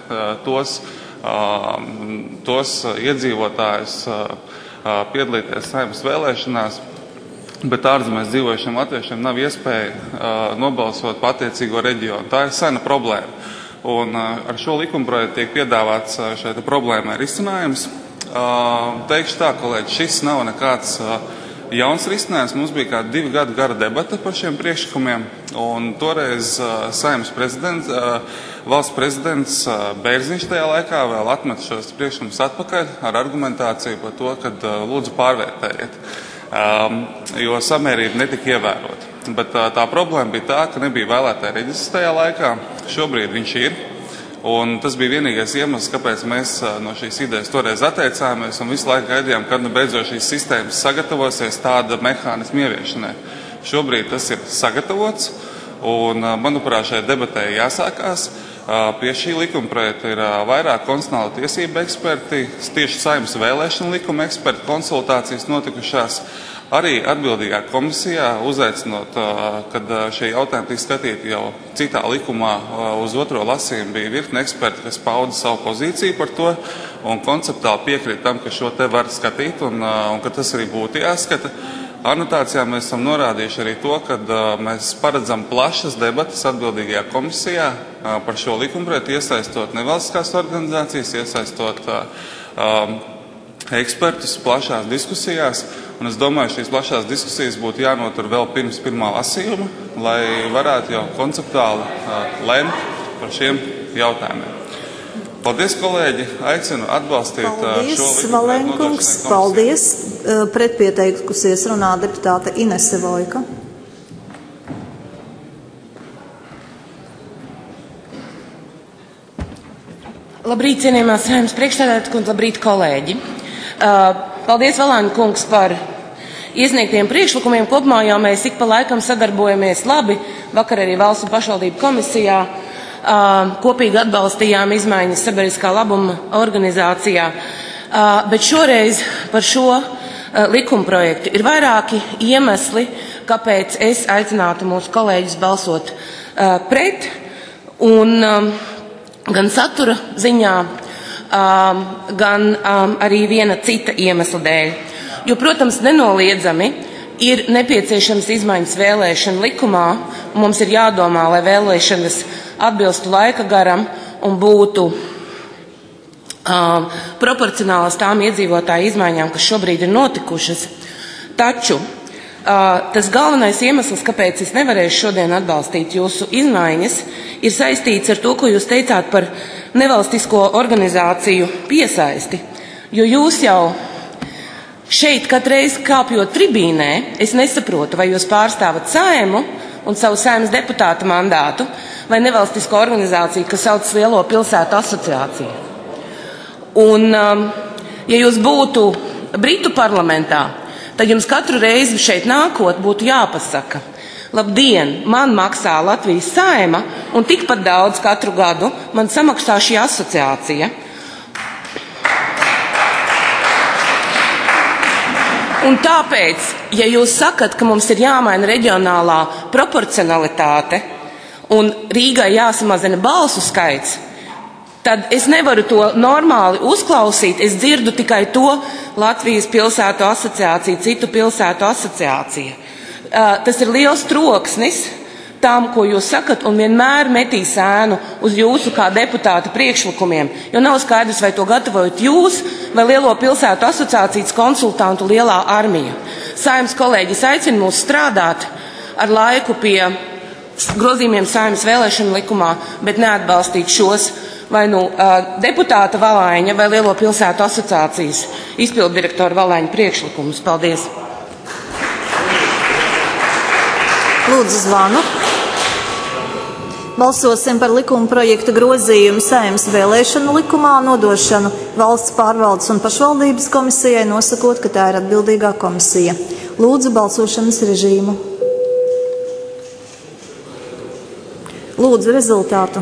tos iedzīvotājus piedalīties Saeimas vēlēšanās, bet ārzemēs dzīvojušiem latviešiem nav iespēja nobalsot pa attiecīgo reģionu. Tā ir sena problēma. Un ar šo likumprojektu tiek piedāvāts šai problēmai risinājums. Teikšu tā, kolēģi, šis nav nekāds jauns risinājums. Mums bija kā 2 gadu gara debata par šiem priekšlikumiem, un toreiz Saeimas prezidents, valsts prezidents Bērziņš tajā laikā vēl atmet šos priekšlikumus atpakaļ ar argumentāciju par to, ka lūdzu pārvērtējiet, jo samērība netika ievērota. Bet tā problēma bija tā, ka nebija vēlētāja reģistrs tajā laikā. Šobrīd viņš ir. Un tas bija vienīgais iemesls, kāpēc mēs no šīs idejas toreiz atteicāmies un visu laiku gaidījām, kad beidzot šīs sistēmas sagatavosies tāda mehānisma ieviešanai. Šobrīd tas ir sagatavots, un, manuprāt, šai debatē jāsākās. Pie šī likumprojekta ir vairāk konstitucionālo tiesību eksperti, tieši Saeimas vēlēšanu likuma eksperti, konsultācijas notikušās. Arī atbildīgā komisijā, uzaicinot, kad šie jautājumi tika skatīti jau citā likumā uz otro lasījumu, bija virkne eksperti, kas pauda savu pozīciju par to un konceptuāli piekrīt tam, ka šo te var skatīt un ka tas arī būtu jāskata. Anotācijā mēs esam norādījuši arī to, ka mēs paredzam plašas debatas atbildīgajā komisijā par šo likumprojektu, iesaistot nevalstiskās organizācijas, iesaistot ekspertus plašās diskusijās. Un es domāju, šīs plašās diskusijas būtu jānotur vēl pirms pirmā lasījuma, lai varētu jau konceptuāli lemt par šiem jautājumiem. Paldies, kolēģi! Aicinu atbalstīt Paldies, šo likumu. Valenkungs. Paldies. Pretpieteikusies runā deputāte Inese Vojka. Labrīt, cienījamās Saeimas priekšsēdētājas kundze, labrīt, kolēģi. Paldies, Valenkungs, par iesniegtiem priekšlikumiem. Kopumā jau mēs ik pa laikam sadarbojamies labi. Vakar arī Valsts un pašvaldību komisijā kopīgi atbalstījām izmaiņas sabiedriskā labuma organizācijā. Bet šoreiz par šo likumprojektu ir vairāki iemesli, kāpēc es aicinātu mūsu kolēģus balsot pret. Un gan satura ziņā, gan arī viena cita iemesla dēļ. Jo, protams, nenoliedzami ir nepieciešams izmaiņas vēlēšanu likumā, un mums ir jādomā, lai vēlēšanas atbilstu laika garam un būtu proporcionālas tām iedzīvotāju izmaiņām, kas šobrīd ir notikušas. Taču tas galvenais iemesls, kāpēc es nevarēšu šodien atbalstīt jūsu izmaiņas, ir saistīts ar to, ko jūs teicāt par nevalstisko organizāciju piesaisti. Jo jūs jau šeit katreiz kāpjot tribīnē, es nesaprotu, vai jūs pārstāvat Saeimu un savu Saeimas deputāta mandātu, vai nevalstisko organizāciju, kas saucas Lielo pilsētu asociāciju. Un, ja jūs būtu Britu parlamentā, tad jums katru reizi šeit nākot būtu jāpasaka: labdien, man maksā Latvijas Saeima, un tikpat daudz katru gadu man samaksā šī asociācija. Un tāpēc, ja jūs sakat, ka mums ir jāmaina reģionālā proporcionalitāte un Rīgai jāsamazina balsu skaits, tad es nevaru to normāli uzklausīt. Es dzirdu tikai to Latvijas pilsētu asociāciju, citu pilsētu asociāciju. Tas ir liels troksnis tām, ko jūs sakat, un vienmēr metīs ēnu uz jūsu kā deputāta priekšlikumiem, jo nav skaidrs, vai to gatavojat jūs vai Lielo pilsētu asociācijas konsultantu lielā armija. Saeimas kolēģis aicina mūs strādāt ar laiku pie grozījumiem Saeimas vēlēšanu likumā, bet neatbalstīt šos vai deputāta Valaiņa vai Lielo pilsētu asociācijas izpilddirektora Valaiņa priekšlikumus. Paldies! Lūdzu zvanu. Balsosim par likuma projekta grozījumu Saeimas vēlēšanu likumā, nodošanu Valsts pārvaldes un pašvaldības komisijai, nosakot, ka tā ir atbildīgā komisija. Lūdzu balsošanas režīmu. Lūdzu rezultātu.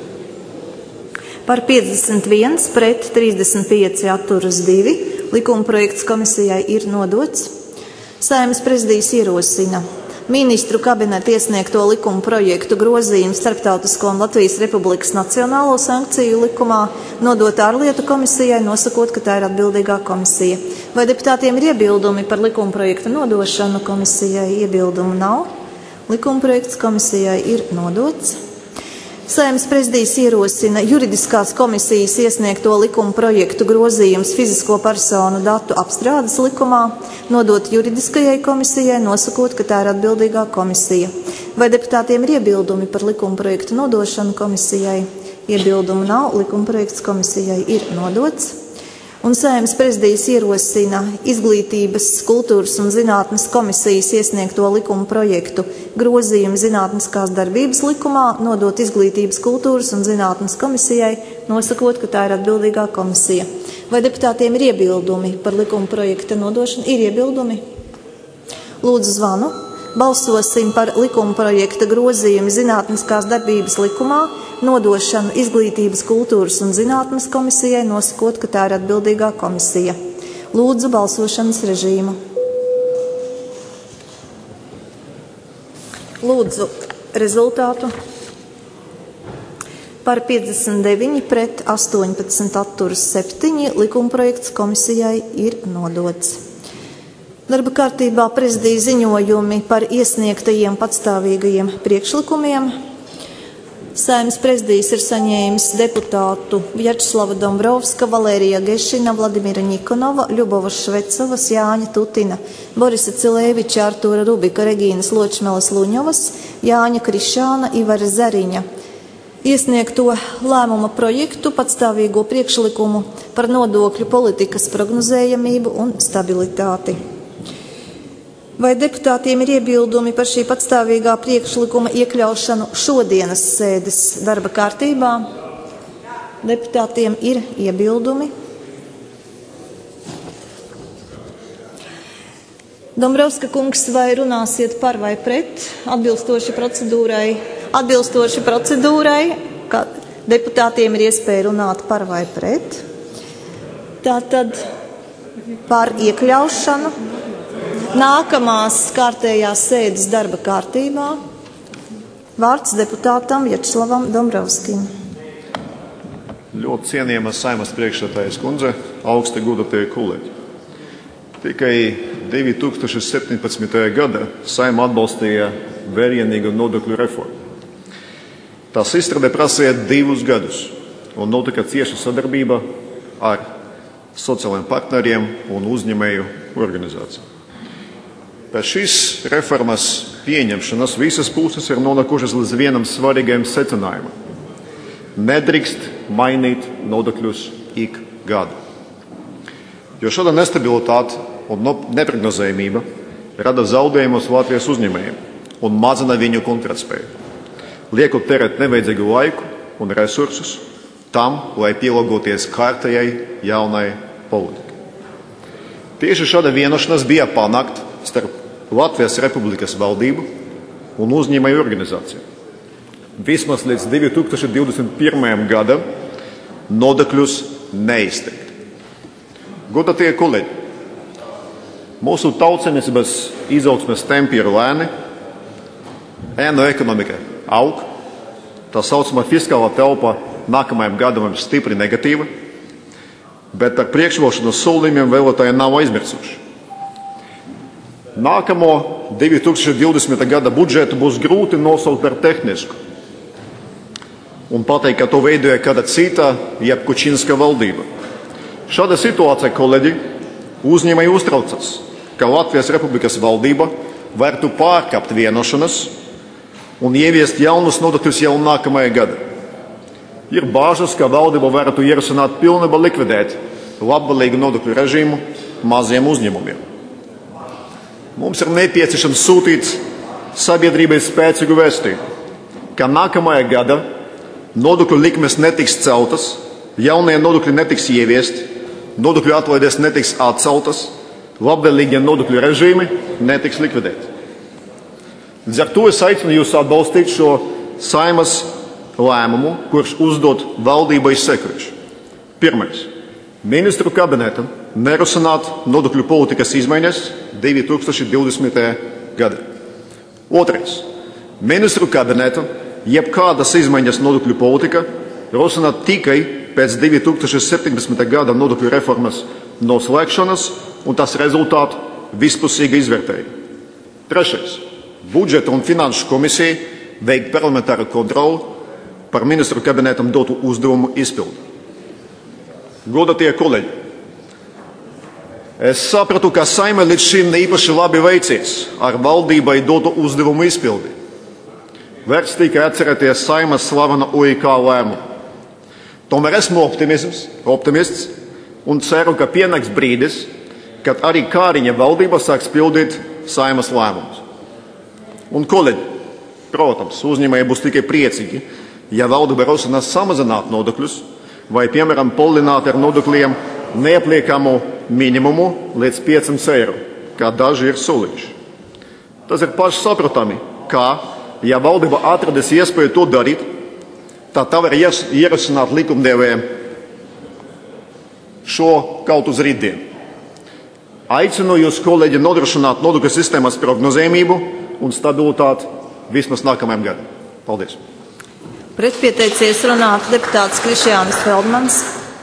Par 51, pret 35 atturas 2. Likuma projekts komisijai ir nodots. Saeimas prezidijs ierosina Ministru kabineta iesniegto likuma projektu grozījumu Starptautisko un Latvijas Republikas nacionālo sankciju likumā nodot ārlietu komisijai, nosakot, ka tā ir atbildīgā komisija. Vai deputātiem ir iebildumi par likuma projektu nodošanu komisijai? Iebildumu nav. Likuma projekts komisijai ir nodots. Saeimas prezidijs ierosina juridiskās komisijas iesniegto likuma projektu grozījums fizisko personu datu apstrādes likumā nodot juridiskajai komisijai, nosakot, ka tā ir atbildīgā komisija. Vai deputātiem ir iebildumi par likuma projektu nodošanu komisijai? Iebildumu nav. Likuma projekts komisijai ir nodots. Un Saeimas prezidijs ierosina Izglītības, kultūras un zinātnes komisijas iesniegto likuma projektu grozījumu zinātniskās darbības likumā nodot Izglītības, kultūras un zinātnes komisijai, nosakot, ka tā ir atbildīgā komisija. Vai deputātiem ir iebildumi par likuma projekta nodošanu? Ir iebildumi? Lūdzu zvanu. Balsosim par likuma projekta grozījumu zinātniskās darbības likumā, nodošanu Izglītības, kultūras un zinātnes komisijai, nosakot, ka tā ir atbildīgā komisija. Lūdzu balsošanas režīmu. Lūdzu rezultātu. Par 59 pret 18 atturas 7. Likuma projekts komisijai ir nodots. Darba kārtībā prezidija ziņojumi par iesniegtajiem patstāvīgajiem priekšlikumiem. Saeimas prezidijs ir saņēmis deputātu Vjačeslava Dombrovska, Valērija Gešina, Vladimira Nikonova, Ļubovas Švecovas, Jāņa Tutina, Borisa Cilēviča, Artūra Rubika, Regīnas Ločmelas Luņovas, Jāņa Krišāna, Ivara Zariņa, iesniegto lēmuma projektu patstāvīgo priekšlikumu par nodokļu politikas prognozējamību un stabilitāti. Vai deputātiem ir iebildumi par šī patstāvīgā priekšlikuma iekļaušanu šodienas sēdes darba kārtībā? Deputātiem ir iebildumi. Dombrovska kungs, vai runāsiet par vai pret atbilstoši procedūrai? Atbilstoši procedūrai, ka deputātiem ir iespēja runāt par vai pret. Tātad par iekļaušanu nākamās kārtējās sēdes darba kārtībā vārds deputātam Vjačeslavam Dombrovskim. Ļoti cienījama Saeimas priekšsēdētājas kundze, augsti godātie kolēģi. Tikai 2017. gada Saeima atbalstīja vērienīgu nodokļu reformu. Tās izstrāde prasīja 2 gadus un notika cieša sadarbība ar sociālajiem partneriem un uzņēmēju organizāciju. Pēc šīs reformas pieņemšanas visas puses ir nonākušas līdz vienam svarīgajam secinājumam. Nedrīkst mainīt nodokļus ik gadu. Jo šāda nestabilitāte un neprognozējumība rada zaudējumus Latvijas uzņēmējiem un mazina viņu konkurētspēju, liekot terēt nevajadzīgu laiku un resursus tam, lai pielāgoties kārtējai jaunai politikai. Tieši šāda vienošanās bija panākta starp Latvijas Republikas valdību un uzņēmēju organizāciju. Vismaz līdz 2021. gadam nodokļus neizteikt. Godātie kolēģi, mūsu tautsaimniecības izaugsmes tempi ir lēni, ēnu ekonomika aug, tā saucamā fiskālā telpa nākamajam gadam ir stipri negatīva, bet ar priekšvēlēšanas solījumiem vēlētāji nav aizmirsuši. Nākamo 2020. gada budžetu būs grūti nosaukt par tehnisku un pateikt, ka to veidoja kāda cita, jeb Kučinska valdība. Šāda situācija, kolēģi, uzņēmēji uztraucas, ka Latvijas Republikas valdība varētu pārkāpt vienošanas un ieviest jaunus nodokļus jau nākamajā gadā. Ir bāžas, ka valdība varētu ierosināt pilnībā likvidēt labvēlīgu nodokļu režīmu maziem uzņēmumiem. Mums ir nepieciešams sūtīt sabiedrībai spēcīgu vēstījumu, ka nākamajā gadā nodokļu likmes netiks celtas, jaunie nodokļi netiks ieviesti, nodokļu atlaides netiks atceltas, labvēlīgie nodokļu režīmi netiks likvidēti. Līdz ar to es aicinu jūs atbalstīt šo Saeimas lēmumu, kurš uzdot valdībai sekojuši. Pirmais. Ministru kabinetam nerosināt nodokļu politikas izmaiņas 2020. gadā. Otrais. Ministru kabinetam jebkādas izmaiņas nodokļu politika rosināt tikai pēc 2017. gada nodokļu reformas noslēgšanas un tās rezultātu vispusīga izvērtējuma. Trešais. Budžeta un finanšu komisija veikt parlamentāru kontroli par ministru kabinetam dotu uzdevumu izpildu. Godātie kolēģi, es sapratu, ka Saeima līdz šim īpaši labi veicies ar valdībai dotu uzdevumu izpildi. Vērts tikai atcerēties Saeimas slavenu OIK lēmumu. Tomēr esmu optimists un ceru, ka pienāks brīdis, kad arī Kāriņa valdība sāks pildīt Saeimas lēmumus. Un, kolēģi, protams, uzņēmēji būs tikai priecīgi, ja valdība rosinās samazināt nodokļus vai, piemēram, palielināt ar nodokļiem neapliekamu minimumu līdz 500 eiro, kā daži ir solījuši. Tas ir pašsaprotami, kā, ja valdība atradīs iespēju to darīt, tad tā var ierosināt likumdevējiem šo kaut uz rītdienu. Aicinu jūs, kolēģi, nodrošināt nodokļu sistēmas prognozējumību un stabilitāti vismaz nākamajam gadam. Paldies! Pretpieteicies runāt deputāts Krišjānis Feldmans.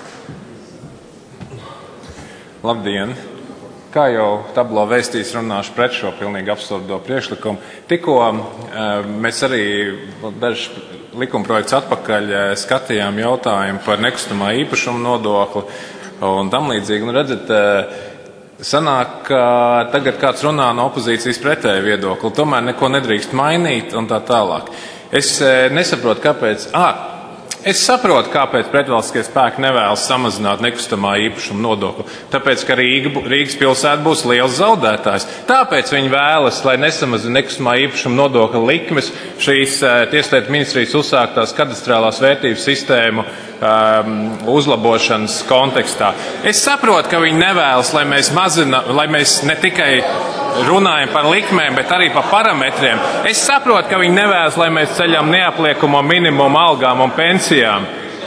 Labdien! Kā jau tablo vēstīs, runāšu pret šo pilnīgi absurdo priekšlikumu. Tikko mēs arī dažs likumprojekts atpakaļ skatījām jautājumu par nekustamā īpašuma nodokli un tam līdzīgi. Redzat, sanāk, ka tagad kāds runā no opozīcijas pretēju viedokli, tomēr neko nedrīkst mainīt un tā tālāk. Es nesaprotu, kāpēc. Es saprotu, kāpēc pretvalstiskie spēki nevēlas samazināt nekustamā īpašuma nodokli. Tāpēc, ka Rīgas pilsēta būs liels zaudētājs. Tāpēc viņi vēlas, lai nesamazina nekustamā īpašuma nodokļa likmes šīs Tieslietu ministrijas uzsāktās kadastrālās vērtības sistēmu uzlabošanas kontekstā. Es saprotu, ka viņi nevēlas, lai mēs ne tikai runājam par likmēm, bet arī par parametriem. Es saprotu, ka viņi nevēlas, lai mēs ceļam neapliekumu minimumu algām un pensijām.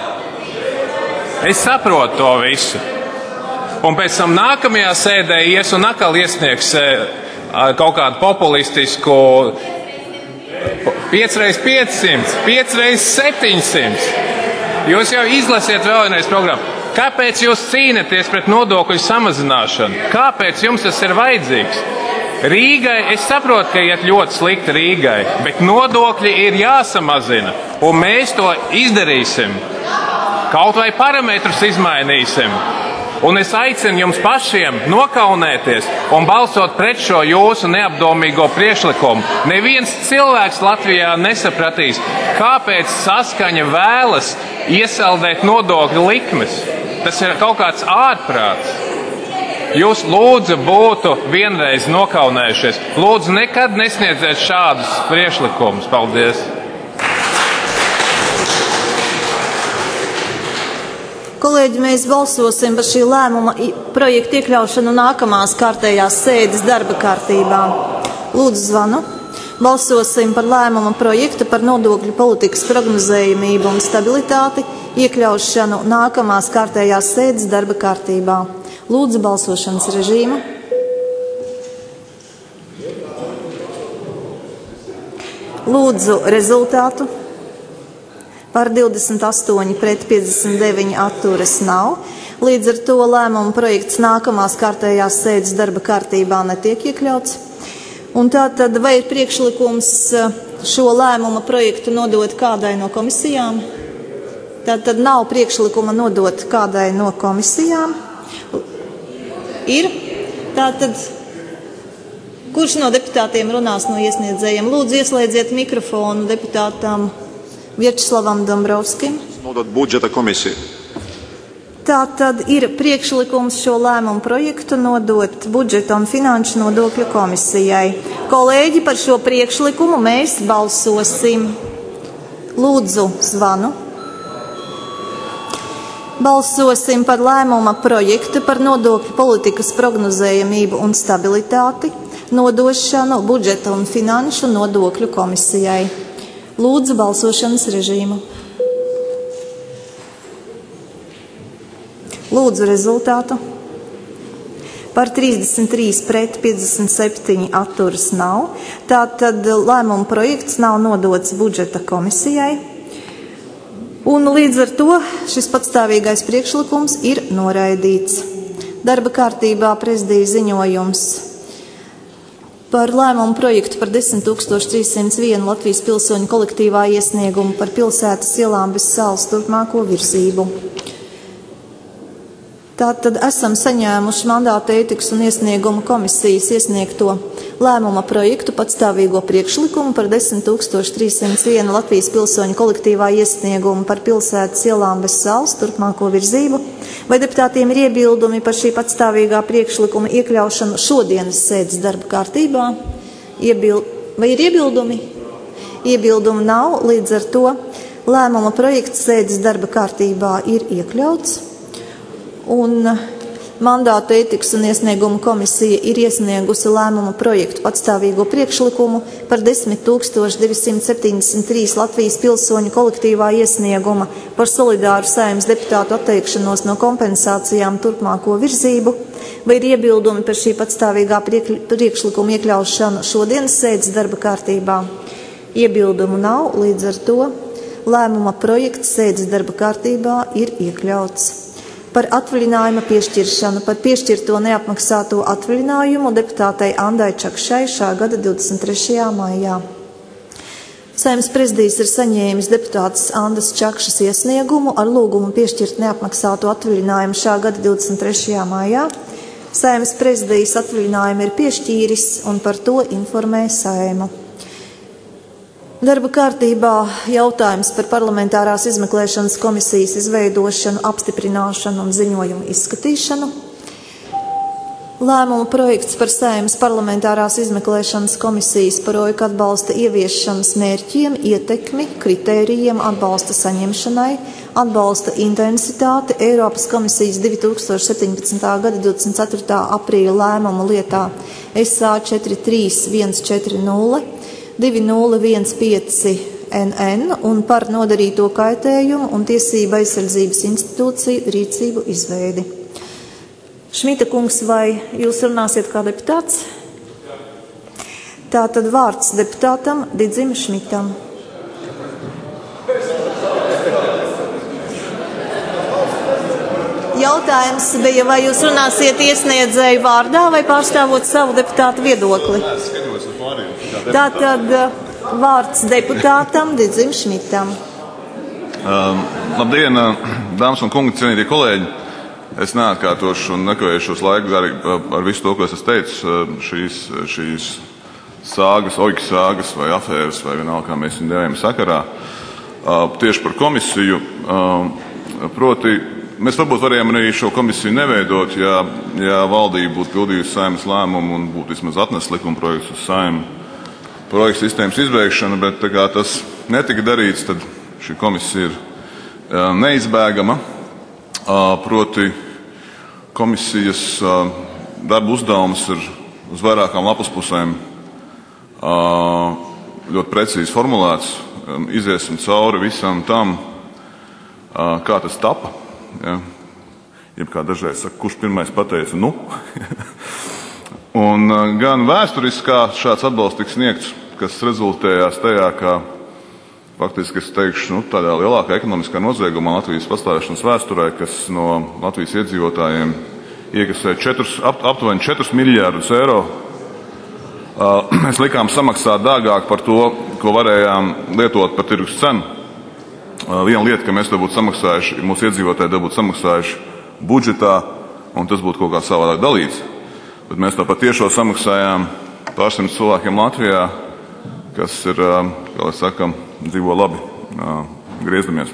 Es saprotu to visu. Un pēc tam nākamajā sēdē ies un atkal iesniegs kaut kādu populistisku 5x500, 5x700. Jūs jau izlasiet vēl vienreiz programmu. Kāpēc jūs cīnaties pret nodokļu samazināšanu? Kāpēc jums tas ir vajadzīgs? Rīgai, es saprotu, ka iet ļoti slikti Rīgai, bet nodokļi ir jāsamazina, un mēs to izdarīsim. Kaut vai parametrus izmainīsim. Un es aicinu jums pašiem nokaunēties un balsot pret šo jūsu neapdomīgo priekšlikumu. Neviens cilvēks Latvijā nesapratīs, kāpēc Saskaņa vēlas iesaldēt nodokļu likmes. Tas ir kaut kāds ārprāts. Jūs lūdzu būtu vienreiz nokaunējušies. Lūdzu nekad nesniedziet šādus priekšlikumus. Paldies! Kolēģi, mēs balsosim par šī lēmuma projektu iekļaušanu nākamās kārtējās sēdes darba kārtībā. Lūdzu zvanu. Balsosim par lēmuma projektu par nodokļu politikas prognozējamību un stabilitāti iekļaušanu nākamās kārtējās sēdes darba kārtībā. Lūdzu balsošanas režīmu. Lūdzu rezultātu. Par 28 pret 59 atturas nav. Līdz ar to lēmuma projekts nākamās kārtējās sēdes darba kārtībā netiek iekļauts. Un tātad vai ir priekšlikums šo lēmuma projektu nodot kādai no komisijām? Tātad nav priekšlikuma nodot kādai no komisijām. Ir. Tātad, kurš no deputātiem runās no iesniedzējiem? Lūdzu, ieslēdziet mikrofonu deputātam Vjačeslavam Dombrovskim. Nodot budžeta komisiju. Tātad ir priekšlikums šo lēmumu projektu nodot budžeta un finanšu nodokļu komisijai. Kolēģi, par šo priekšlikumu mēs balsosim. Lūdzu, zvanu. Balsosim par lēmuma projektu par nodokļu politikas prognozējamību un stabilitāti, nodošanu budžeta un finanšu nodokļu komisijai. Lūdzu balsošanas režīmu. Lūdzu rezultātu. Par 33 pret 57 atturas nav. Tātad lēmuma projekts nav nodots budžeta komisijai. Un līdz ar to šis patstāvīgais priekšlikums ir noraidīts. Darba kārtībā prezidija ziņojums par lēmumu projektu par 10.301 Latvijas pilsoņu kolektīvā iesniegumu par pilsētas ielām bez salas turpmāko virzību. Tātad esam saņēmuši mandāta ētikas un iesniegumu komisijas iesniegto lēmuma projektu patstāvīgo priekšlikumu par 10.301 Latvijas pilsoņu kolektīvā iesniegumu par pilsētas ielām bez salas turpmāko virzību. Vai deputātiem ir iebildumi par šī patstāvīgā priekšlikuma iekļaušanu šodienas sēdes darba kārtībā? Vai ir iebildumi? Iebildumu nav, līdz ar to lēmuma projekts sēdes darba kārtībā ir iekļauts. Un mandātu ētikas un iesniegumu komisija ir iesniegusi lēmuma projektu patstāvīgo priekšlikumu par 10.273 Latvijas pilsoņu kolektīvā iesnieguma par solidāru Saeimas deputātu atteikšanos no kompensācijām turpmāko virzību. Vai ir iebildumi par šī patstāvīgā priekšlikuma iekļaušanu šodienas sēdes darba kārtībā? Iebildumu nav, līdz ar to lēmuma projekts sēdes darba kārtībā ir iekļauts. Par atvaļinājuma piešķiršanu, par piešķirto neapmaksāto atvaļinājumu deputātei Andai Čakšai šā gada 23. maijā. Saeimas prezidijs ir saņēmis deputātes Andas Čakšas iesniegumu ar lūgumu piešķirt neapmaksāto atvaļinājumu šā gada 23. maijā. Saeimas prezidijs atvaļinājumu ir piešķīris un par to informē Saimu. Darba kārtībā jautājums par parlamentārās izmeklēšanas komisijas izveidošanu, apstiprināšanu un ziņojumu izskatīšanu. Lēmuma projekts par Saeimas parlamentārās izmeklēšanas komisijas projektu atbalsta ieviešanas mērķiem, ietekmi, kritērijiem, atbalsta saņemšanai, atbalsta intensitāti Eiropas komisijas 2017. gada 24. aprīļa lēmuma lietā SA 43140 2015 NN un par nodarīto kaitējumu un tiesību aizsardzības institūciju rīcību izveidi. Šmita kungs, vai jūs runāsiet kā deputāts? Tātad vārds deputātam Didzim Šmitam. Jautājums bija, vai jūs runāsiet iesniedzēju vārdā vai pārstāvot savu deputātu viedokli? Tātad vārds deputātam Didzim Šmitam. Labdien, dāmas un kungi, cienītie kolēģi! Es neatkārtošu un nekavēšos laiku ar visu to, ko es teicu, šīs sāgas, oļķu sāgas vai afēras, vai vienalga, kā mēs viņu dēvējam sakarā, tieši par komisiju. Proti, mēs varbūt varējām arī šo komisiju neveidot, ja valdība būtu pildījusi Saeimas lēmumu un būtu vismaz atnesis likuma projekts uz Saimu projekta sistēmas izbeigšanu, bet tā kā tas netika darīts, tad šī komisija ir neizbēgama. Proti, komisijas darba uzdevums ir uz vairākām lapuspusēm ļoti precīzi formulēts. Iziesim cauri visam tam, kā tas tapa. Ja? Jeb kā dažreiz saka, kurš pirmais pateica, nu? Un gan vēsturiskā šāds atbalsts tiks sniegts, kas rezultējās tajā, ka faktiski es teikšu, tādā lielākā ekonomiskā noziegumā Latvijas pastāvēšanas vēsturē, kas no Latvijas iedzīvotājiem iekasē aptuveni 4 miljārdus eiro. Mēs likām samaksāt dārgāk par to, ko varējām lietot par tirgus cenu. Viena lieta, ka mēs to būtu samaksājuši, mūsu iedzīvotāji būtu samaksājuši budžetā, un tas būtu kaut kā savādāk dalīts. Bet mēs tāpat tiešo samaksājām pārsimt cilvēkiem Latvijā, kas ir, kā lai sakam, dzīvo labi, griezdamies.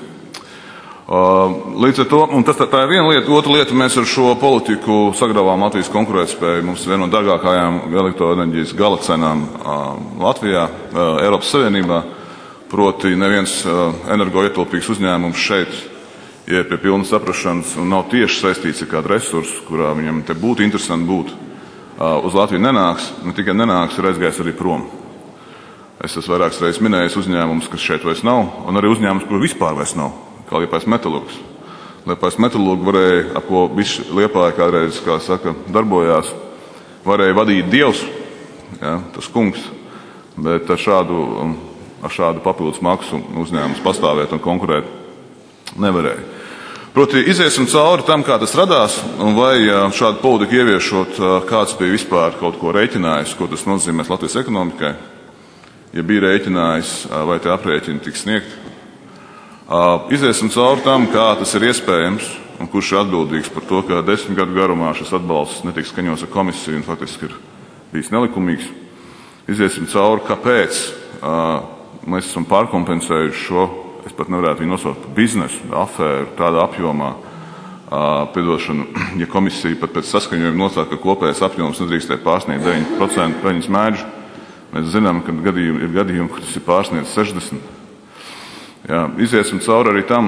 Līdz ar to, un tā ir viena lieta. Otra lieta, mēs ar šo politiku sagravām Latvijas konkurētspēju. Mums ir viena no dārgākajām elektroenerģijas gala cenām Latvijā, Eiropas Savienībā. Proti, neviens energoietilpīgs uzņēmums šeit, ja pie pilnas saprašanas un nav tieši saistīts ar kādu resursu, kurā viņam te būtu interesanti būt, uz Latviju nenāks, ne tikai nenāks, ir aizgājis arī prom. Es esmu vairākas reizes minējis uzņēmumus, kas šeit vairs nav, un arī uzņēmumus, kur vispār vairs nav, kā Liepājas metalurgs. Liepājas metalurgu varēja, ap ko viss Liepāja kādreiz, kā saka, darbojās, varēja vadīt Dievs, ja, tas kungs, bet ar šādu papildus maksu uzņēmums pastāvēt un konkurēt nevarēja. Proti, iziesim cauri tam, kā tas radās, un vai šādu politiku ieviešot, kāds bija vispār kaut ko rēķinājis, ko tas nozīmēs Latvijas ekonomikai. Ja bija rēķinājis, vai tie aprēķini tiks sniegti. Iziesim cauri tam, kā tas ir iespējams un kurš ir atbildīgs par to, ka 10 gadu garumā šis atbalsts netiks skaņots ar komisiju un faktiski ir bijis nelikumīgs. Iziesim cauri, kāpēc mēs esam pārkompensējuši šo, es pat nevarētu viņu nosaukt par biznesu, afēru, tādā apjomā, piedošanu, ja komisija pat pēc saskaņojuma nosaka, ka kopējais apjoms nedrīkstēja pārsniegt 9% peļņas mēģu. Mēs zinām, ka ir gadījumi, kur tas ir pārsniedz 60. Jā, iziesim cauri arī tam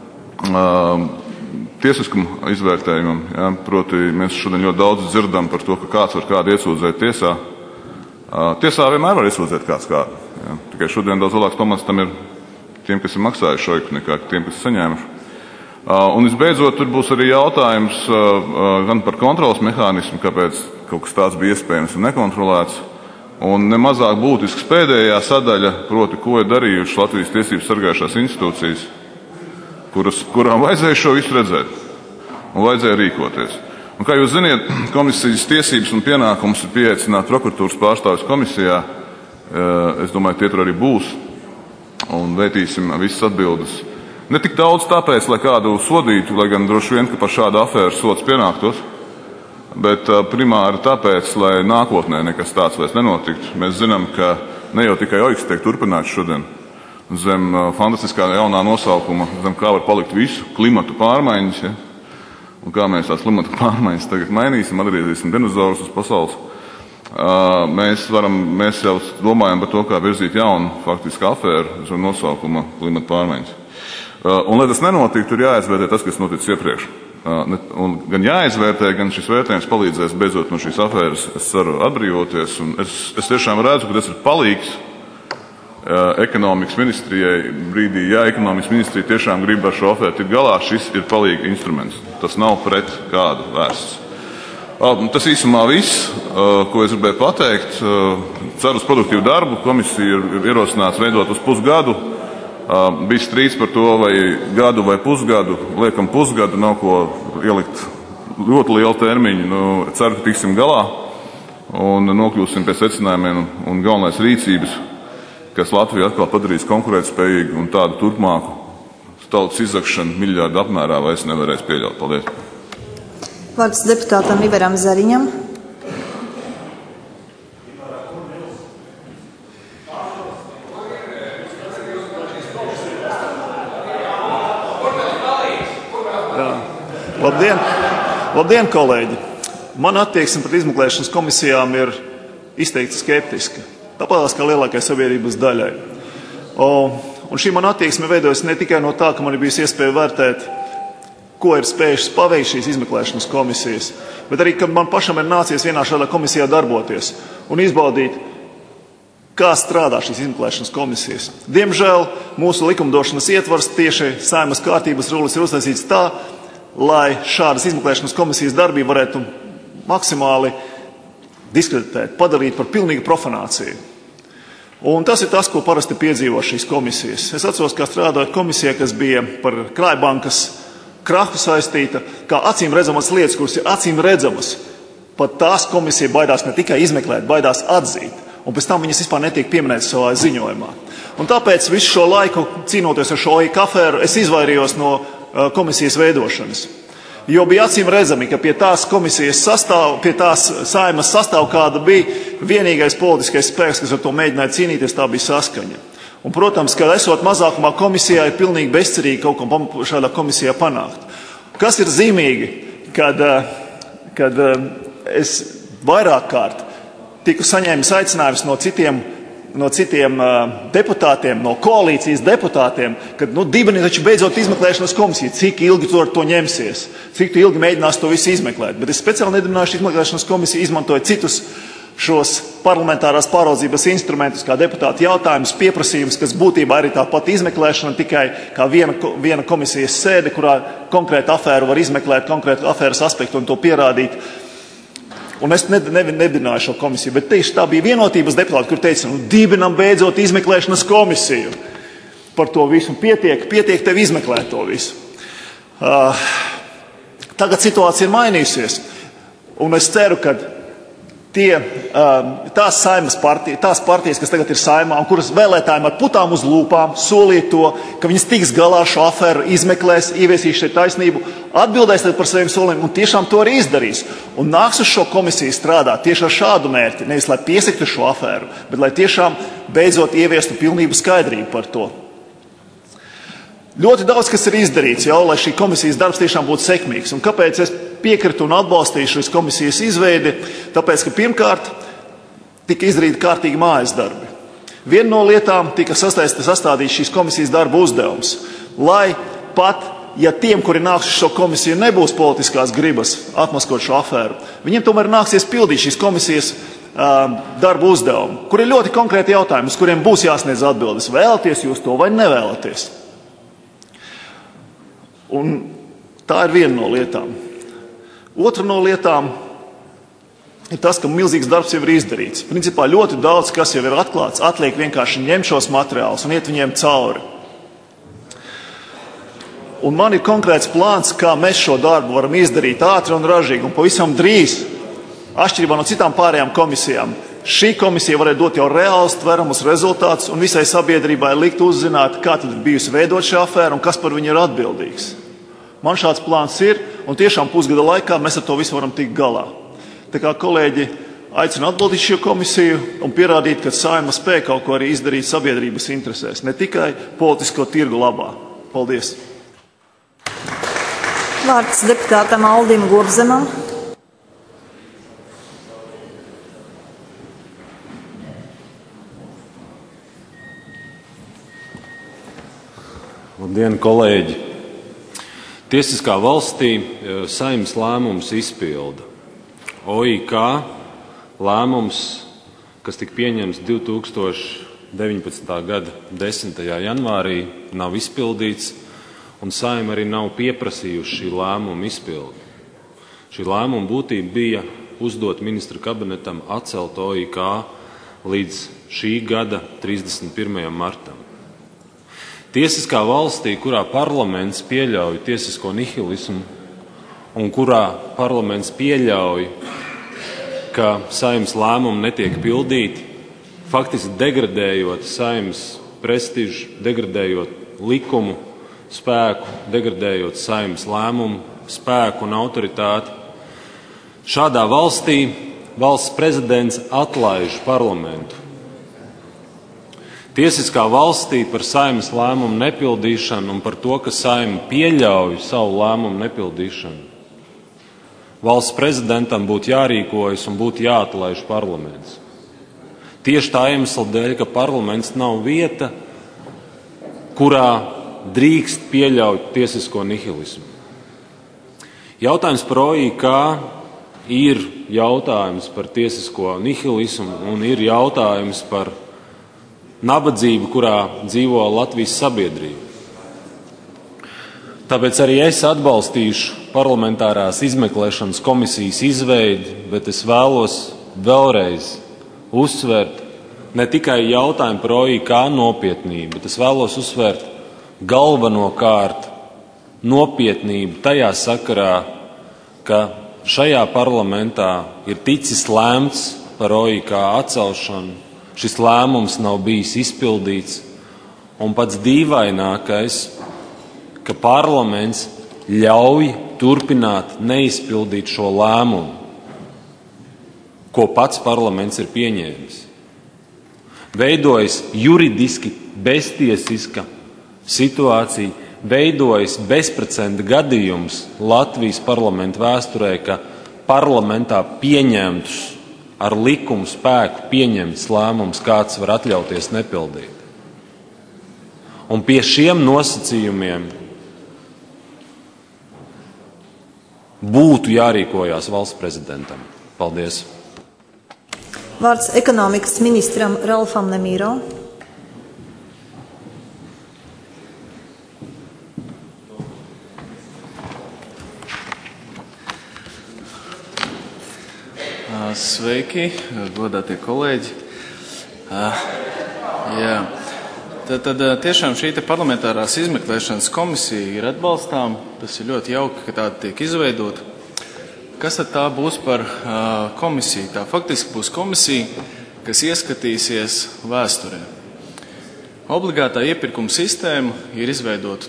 tiesiskuma izvērtējumam. Jā, proti, mēs šodien ļoti daudz dzirdam par to, ka kāds var kādu iesūdzēt tiesā. Tiesā vienmēr var iesūdzēt kāds kādu. Jā. Tikai šodien daudz lielāks pamats tam ir tiem, kas ir maksājuši šoiku, nekā tiem, kas ir saņēmuši. Un visbeidzot, tur būs arī jautājums gan par kontrolas mehānismu, kāpēc kaut kas tāds bija iespējams un nekontrolēts. Un nemazāk būtisks pēdējā sadaļa, proti, ko ir darījušas Latvijas tiesības sargājušās institūcijas, kurām vajadzēja šo visu redzēt un vajadzēja rīkoties. Un, kā jūs ziniet, komisijas tiesības un pienākums ir pieaicināt prokuratūras pārstāvis komisijā. Es domāju, tie tur arī būs un veitīsim visas atbildes. Ne tik daudz tāpēc, lai kādu sodītu, lai gan droši vien, ka par šādu afēru sods pienāktos, bet primāri tāpēc, lai nākotnē nekas tāds vairs nenotiktu. Mēs zinām, ka ne jau tikai OIKS tiek turpināts šodien, zem fantastiskā jaunā nosaukuma, zem kā var palikt visu klimatu pārmaiņas, ja? Un kā mēs tās klimatu pārmaiņas tagad mainīsim, atgriezīsim dinozaurus uz pasaules. Mēs jau domājam par to, kā virzīt jaunu faktiski afēru zem nosaukuma klimatu pārmaiņas. Un, lai tas nenotiktu, ir jāizvērtē tas, kas noticis iepriekš. Un gan jāizvērtē, gan šis vērtējums palīdzēs beidzot no šīs afēras, es ceru, atbrīvoties. Un es tiešām redzu, ka tas ir palīgs ekonomikas ministrijai brīdī, ja ekonomikas ministrija tiešām grib ar šo afēru tikt galā, šis ir palīga instruments. Tas nav pret kādu vērsts. Tas īsumā viss, ko es gribēju pateikt. Ceru uz produktīvu darbu. Komisija ir ierosināts veidot uz pusgadu. Bija strīds par to, vai gadu vai pusgadu. Liekam pusgadu, nav ko ielikt ļoti lielu termiņu. Ceru, ka tiksim galā un nokļūsim pie secinājumiem un galvenais rīcības, kas Latviju atkal padarīs konkurētspējīgu un tādu turpmāku tautas izzakšanu miljārdu apmērā vairs nevarēs pieļaut. Paldies! Vārds deputātam Ivaram Zariņam. Labdien, kolēģi! Man attieksme pret izmeklēšanas komisijām ir izteikti skeptiska. Tāpēc kā lielākai sabiedrības daļai. Un šī man attieksme veidojas ne tikai no tā, ka man ir bijis iespēja vērtēt, ko ir spējušas paveikt šīs izmeklēšanas komisijas, bet arī, ka man pašam ir nācies vienā šādā komisijā darboties un izbaudīt, kā strādā šīs izmeklēšanas komisijas. Diemžēl mūsu likumdošanas ietvars tieši Saeimas kārtības rullis ir uztaisīts tā, lai šādas izmeklēšanas komisijas darbību varētu maksimāli diskreditēt, padarīt par pilnīgu profanāciju. Un tas ir tas, ko parasti piedzīvo šīs komisijas. Es atceros, kā strādājot komisijā, kas bija par Krājbankas krahu saistīta, kā acīm redzamas lietas, kuras ir acīm redzamas. Pat tās komisija baidās ne tikai izmeklēt, baidās atzīt. Un pēc tam viņas vispār netiek pieminētas savā ziņojumā. Un tāpēc visu šo laiku, cīnoties ar šo OIK afēru, es izvairījos no komisijas veidošanas. Jo bija acīm redzami, ka pie tās komisijas pie tās Saeimas sastāv, kāda bija vienīgais politiskais spēks, kas ar to mēģināja cīnīties, tā bija Saskaņa. Un, protams, ka esot mazākumā komisijā, ir pilnīgi bezcerīgi kaut ko šādā komisijā panākt. Kas ir zīmīgi, kad es vairāk kārt tiku saņēmis aicinājumus no citiem deputātiem, no koalīcijas deputātiem, kad dibini taču beidzot izmeklēšanas komisiju, cik ilgi tu ar to ņemsies, cik tu ilgi mēģinās to visu izmeklēt. Bet es speciāli nedibināšu izmeklēšanas komisiju, izmantoju citus šos parlamentārās pāraudzības instrumentus, kā deputāti jautājums, pieprasījums, kas būtībā ir tā pati izmeklēšana, tikai kā viena komisijas sēde, kurā konkrētu afēru var izmeklēt, konkrētu afēras aspektu un to pierādīt. Un es nedibināju šo komisiju, bet tieši tā bija vienotības deputāti, kur teica, dibinam beidzot izmeklēšanas komisiju par to visu. Pietiek tev izmeklēt to visu. Tagad situācija ir mainījusies, un es ceru, ka tās Saeimas tās partijas, kas tagad ir Saeimā un kuras vēlētājiem ar putām uz lūpām solīja to, ka viņas tiks galā šo aferu, izmeklēs, ieviesīs šeit taisnību, atbildēs par saviem solījumiem un tiešām to arī izdarīs. Un nāks uz šo komisiju strādāt tieši ar šādu mērķi, nevis lai piesaktu šo aferu, bet lai tiešām beidzot ieviestu pilnību skaidrību par to. Ļoti daudz, kas ir izdarīts jau, lai šī komisijas darbs tiešām būtu sekmīgs. Un kāpēc es piekritu un atbalstīju šīs komisijas izveidi? Tāpēc, ka pirmkārt tika izdarīti kārtīgi mājas darbi. Viena no lietām tika sastādīt šīs komisijas darba uzdevums, lai pat, ja tiem, kuri nāks uz šo komisiju, nebūs politiskās gribas atmaskot šo aferu, viņiem tomēr nāksies pildīt šīs komisijas darba uzdevumu, kur ir ļoti konkrēti jautājumi, uz kuriem būs jāsniedz atbildes. Vēlaties jūs to vai nevēlaties? Un tā ir viena no lietām. Otra no lietām ir tas, ka milzīgs darbs jau ir izdarīts. Principā ļoti daudz, kas jau ir atklāts, atliek vienkārši ņemt šos materiālus un iet viņiem cauri. Un man ir konkrēts plāns, kā mēs šo darbu varam izdarīt ātri un ražīgi un pavisam drīz, atšķirībā no citām pārējām komisijām. Šī komisija varētu dot jau reāls tveramus rezultātus un visai sabiedrībai likt uzzināt, kā tad ir bijusi veidot šī afēra un kas par viņu ir atbildīgs. Man šāds plāns ir, un tiešām pusgada laikā mēs ar to visu varam tikt galā. Tā kā, kolēģi, aicinu atbalstīt šo komisiju un pierādīt, ka Saeima spēj kaut ko arī izdarīt sabiedrības interesēs, ne tikai politisko tirgu labā. Paldies! Vārds deputātam Aldim Gobzemam. Labdien, kolēģi! Tiesiskā valstī Saeimas lēmums izpilda. OIK lēmums, kas tika pieņemts 2019. gada 10. janvārī, nav izpildīts, un Saeima arī nav pieprasījuši šī lēmuma izpildi. Šī lēmuma būtība bija uzdot ministru kabinetam atcelt OIK līdz šī gada 31. martam. Tiesiskā valstī, kurā parlaments pieļauj tiesisko nihilismu un kurā parlaments pieļauj, ka Saeimas lēmumi netiek pildīti, faktiski degradējot Saeimas prestižu, degradējot likumu spēku, degradējot Saeimas lēmumu spēku un autoritāti. Šādā valstī valsts prezidents atlaiž parlamentu. Tiesiskā valstī par Saeimas lēmumu nepildīšanu un par to, ka Saeima pieļauj savu lēmumu nepildīšanu, valsts prezidentam būtu jārīkojas un būtu jāatlaiž parlaments. Tieši tā iemesla dēļ, ka parlaments nav vieta, kurā drīkst pieļaut tiesisko nihilismu. Jautājums par OIK ir jautājums par tiesisko nihilismu un ir jautājums par nabadzību, kurā dzīvo Latvijas sabiedrība. Tāpēc arī es atbalstīšu parlamentārās izmeklēšanas komisijas izveidi, bet es vēlos vēlreiz uzsvērt ne tikai jautājumu par OIK nopietnību, bet es vēlos uzsvērt galvenokārt nopietnību tajā sakarā, ka šajā parlamentā ir ticis lēmts par OIK atcelšanu. Šis lēmums nav bijis izpildīts, un pats dīvainākais, ka parlaments ļauj turpināt neizpildīt šo lēmumu, ko pats parlaments ir pieņēmis. Veidojas juridiski beztiesiska situācija, veidojas bezprecedenta gadījums Latvijas parlamenta vēsturē, ka parlamentā pieņemtus ar likumu spēku pieņemts lēmums kāds var atļauties nepildīt. Un pie šiem nosacījumiem būtu jārīkojās valsts prezidentam. Paldies! Vārds ekonomikas ministram Ralfam Nemīro. Sveiki, godātie kolēģi. Tad tiešām šī parlamentārās izmeklēšanas komisija ir atbalstām. Tas ir ļoti jauki, ka tāda tiek izveidota. Kas tad tā būs par komisiju? Tā faktiski būs komisija, kas ieskatīsies vēsturē. Obligātā iepirkuma sistēma ir izveidota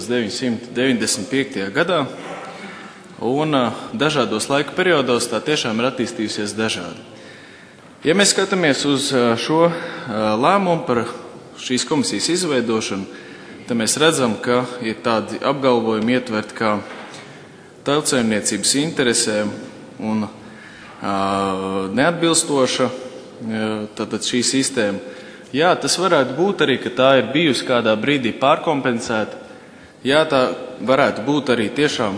1995. gadā. Un dažādos laika periodos tā tiešām ir attīstījusies dažādi. Ja mēs skatāmies uz šo lēmumu par šīs komisijas izveidošanu, tad mēs redzam, ka ir tādi apgalvojumi ietverti kā tautsaimniecības interesēm un neatbilstoša tātad šī sistēma. Jā, tas varētu būt arī, ka tā ir bijusi kādā brīdī pārkompensēta. Jā, tā varētu būt arī tiešām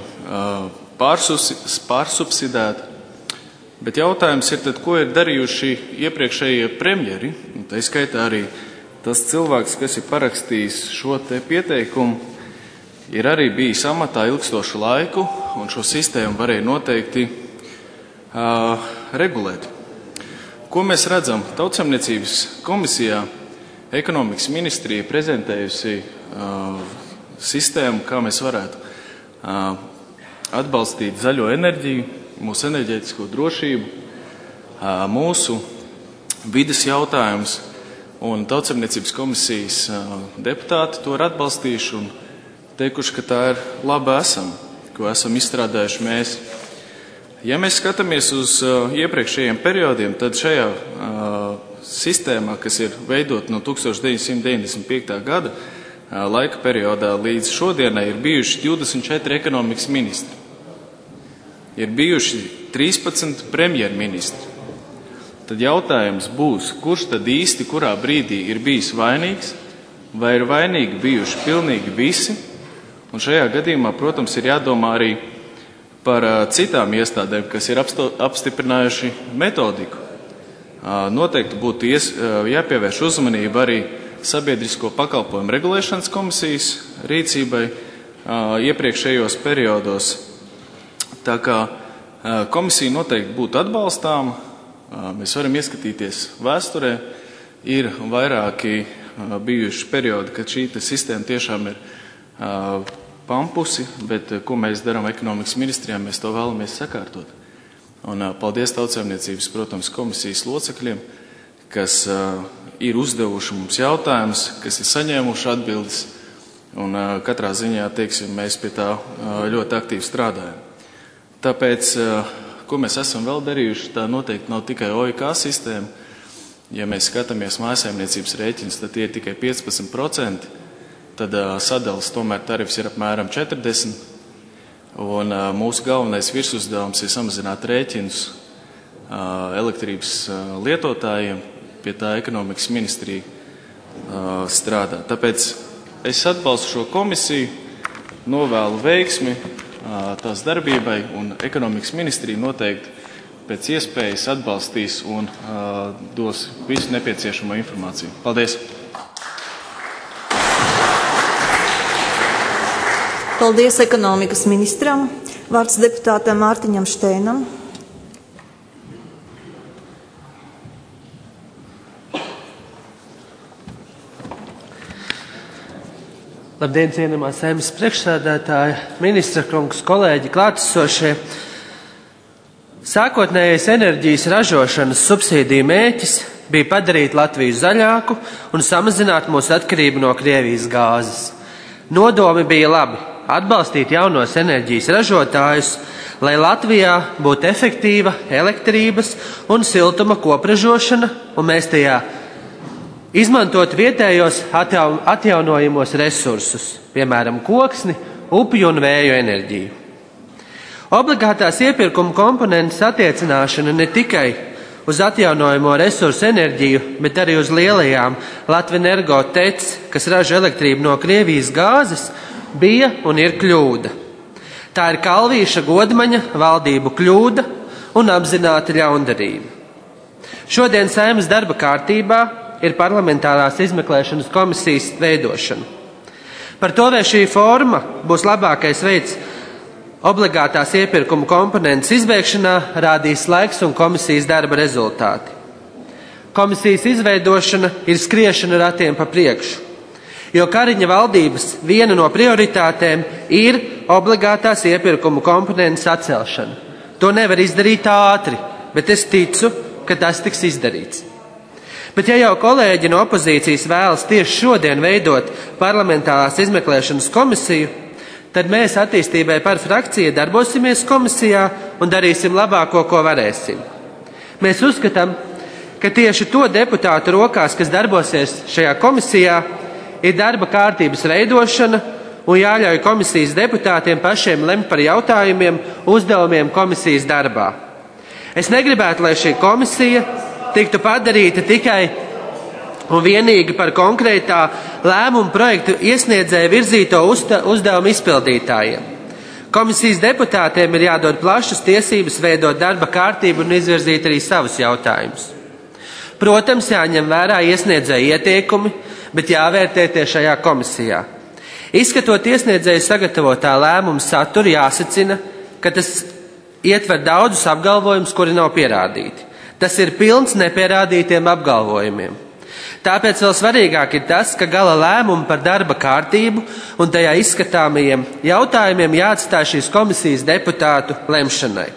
pārsubsidēta. Bet jautājums ir tad, ko ir darījuši iepriekšējie premjeri, un tā skaitā arī tas cilvēks, kas ir parakstījis šo te pieteikumu, ir arī bijis amatā ilgstošu laiku, un šo sistēmu varēja noteikti regulēt. Ko mēs redzam? Tautsaimniecības komisijā ekonomikas ministrija prezentējusi sistēmu, kā mēs varētu atbalstīt zaļo enerģiju, mūsu enerģētisko drošību, mūsu vides jautājumus, un Tautsaimniecības komisijas deputāti to ir atbalstījuši un teikuši, ka tā ir laba esama, ko esam izstrādājuši mēs. Ja mēs skatāmies uz iepriekšējiem periodiem, tad šajā sistēmā, kas ir veidot no 1995. Gada laika periodā līdz šodienai, ir bijuši 24 ekonomikas ministri. Ir bijuši 13 premjerministri. Tad jautājums būs, kurš tad īsti kurā brīdī ir bijis vainīgs, vai ir vainīgi bijuši pilnīgi visi? Un šajā gadījumā, protams, ir jādomā arī par citām iestādēm, kas ir apstiprinājuši metodiku. Noteikti būtu jāpievērš uzmanība arī sabiedrisko pakalpojumu regulēšanas komisijas rīcībai iepriekšējos periodos. Tā kā komisija noteikti būtu atbalstāma, mēs varam ieskatīties vēsturē, ir vairāki bijuši periodi, kad šī sistēma tiešām ir pampusi, bet ko mēs darām ekonomikas ministrijā, mēs to vēlamies sakārtot. Un paldies Tautsaimniecības, protams, komisijas locekļiem, kas ir uzdevuši mums jautājumus, kas ir saņēmuši atbildes, un katrā ziņā, teiksim, mēs pie tā ļoti aktīvi strādājam. Tāpēc, ko mēs esam vēl darījuši, tā noteikti nav tikai OIK sistēma. Ja mēs skatāmies mājsaimniecības rēķinus, tad tie ir tikai 15%, tad sadales tomēr tarifs ir apmēram 40%, un mūsu galvenais virsuzdevums ir samazināt rēķinus elektrības lietotājiem, pie tā ekonomikas ministrija strādā. Tāpēc es atbalstu šo komisiju, novēlu veiksmi tās darbībai, un ekonomikas ministrija noteikti pēc iespējas atbalstīs un dos visu nepieciešamo informāciju. Paldies! Paldies ekonomikas ministram. Vārds deputātam Mārtiņam Šteinam. Labdien, cienījamā Saeimas priekšsēdētāja, ministra kungs, kolēģi, klātesošie. Sākotnējais enerģijas ražošanas subsīdiju mērķis bija padarīt Latviju zaļāku un samazināt mūsu atkarību no Krievijas gāzes. Nodomi bija labi – atbalstīt jaunos enerģijas ražotājus, lai Latvijā būtu efektīva elektrības un siltuma kopražošana, un mēs tajā izmantot vietējos atjaunojamos resursus, piemēram, koksni, upju un vēju enerģiju. Obligātās iepirkuma komponentes attiecināšana ne tikai uz atjaunojamo resursu enerģiju, bet arī uz lielajām Latvenergo TEC, kas ražo elektrību no Krievijas gāzes, bija un ir kļūda. Tā ir Kalvīša Godmaņa valdību kļūda un apzināta ļaundarība. Šodien Saeimas darba kārtībā ir parlamentārās izmeklēšanas komisijas veidošana. Par to, vai šī forma būs labākais veids obligātās iepirkuma komponentes izbeigšanā, rādīs laiks un komisijas darba rezultāti. Komisijas izveidošana ir skriešana ratiem pa priekšu, jo Kariņa valdības viena no prioritātēm ir obligātās iepirkuma komponentes atcelšana. To nevar izdarīt ātri, bet es ticu, ka tas tiks izdarīts. Bet ja jau kolēģi no opozīcijas vēlas tieši šodien veidot parlamentārās izmeklēšanas komisiju, tad mēs attīstībai par frakciju darbosimies komisijā un darīsim labāko, ko varēsim. Mēs uzskatām, ka tieši to deputātu rokās, kas darbosies šajā komisijā, ir darba kārtības veidošana un jāļauj komisijas deputātiem pašiem lemt par jautājumiem, uzdevumiem komisijas darbā. Es negribētu, lai šī komisija tiktu padarīta tikai un vienīgi par konkrētā lēmuma projektu iesniedzēju virzīto uzdevumu izpildītājiem. Komisijas deputātiem ir jādod plašas tiesības veidot darba kārtību un izvirzīt arī savus jautājumus. Protams, jāņem vērā iesniedzēju ieteikumi, bet jāvērtē tie šajā komisijā. Izskatot iesniedzēju sagatavotā lēmuma saturu, jāsacina, ka tas ietver daudzus apgalvojumus, kuri nav pierādīti. Tas ir pilns nepierādītiem apgalvojumiem. Tāpēc vēl svarīgāk ir tas, ka gala lēmumu par darba kārtību un tajā izskatāmajiem jautājumiem jāatstāj šīs komisijas deputātu lemšanai.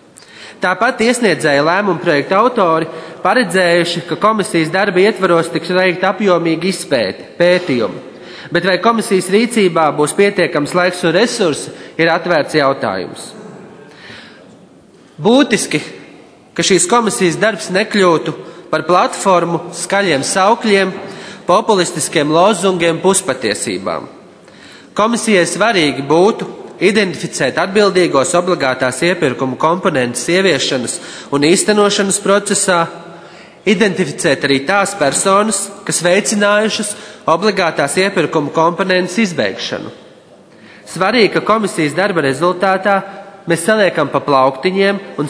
Tāpat iesniedzēja lēmuma projekta autori paredzējuši, ka komisijas darba ietvaros tiks veikta apjomīga izpēte, pētījumi. Bet vai komisijas rīcībā būs pietiekams laiks un resursi, ir atvērts jautājums. Būtiski, ka šīs komisijas darbs nekļūtu par platformu skaļiem saukļiem, populistiskiem lozungiem, puspatiesībām. Komisijai svarīgi būtu identificēt atbildīgos obligātās iepirkumu komponentes ieviešanas un īstenošanas procesā, identificēt arī tās personas, kas veicinājušas obligātās iepirkumu komponentes izbeigšanu. Svarīgi, ka komisijas darba rezultātā mēs saliekam pa plauktiņiem un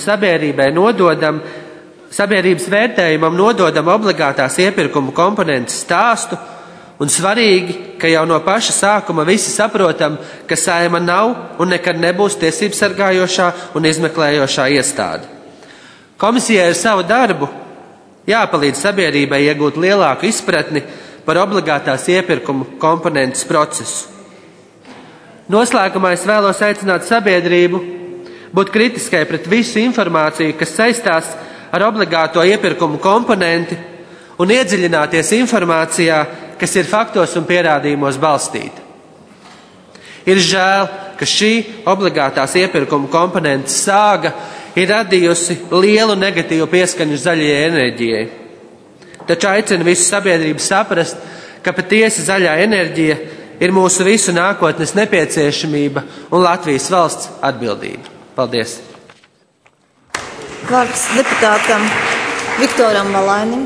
sabiedrības vērtējumam nododam obligātās iepirkumu komponentes stāstu, un svarīgi, ka jau no paša sākuma visi saprotam, ka Saeima nav un nekad nebūs tiesību sargājošā un izmeklējošā iestāde. Komisijai ar savu darbu jāpalīdz sabiedrībai iegūt lielāku izpratni par obligātās iepirkumu komponentes procesu. Noslēgumā es vēlos aicināt sabiedrību būt kritiskai pret visu informāciju, kas saistās ar obligāto iepirkumu komponenti, un iedziļināties informācijā, kas ir faktos un pierādījumos balstīta. Ir žēl, ka šī obligātās iepirkuma komponentes sāga ir radījusi lielu negatīvu pieskaņu zaļajai enerģijai. Taču aicinu visu sabiedrību saprast, ka patiesi zaļā enerģija ir mūsu visu nākotnes nepieciešamība un Latvijas valsts atbildība. Paldies! Vārds deputātam Viktoram Valainim.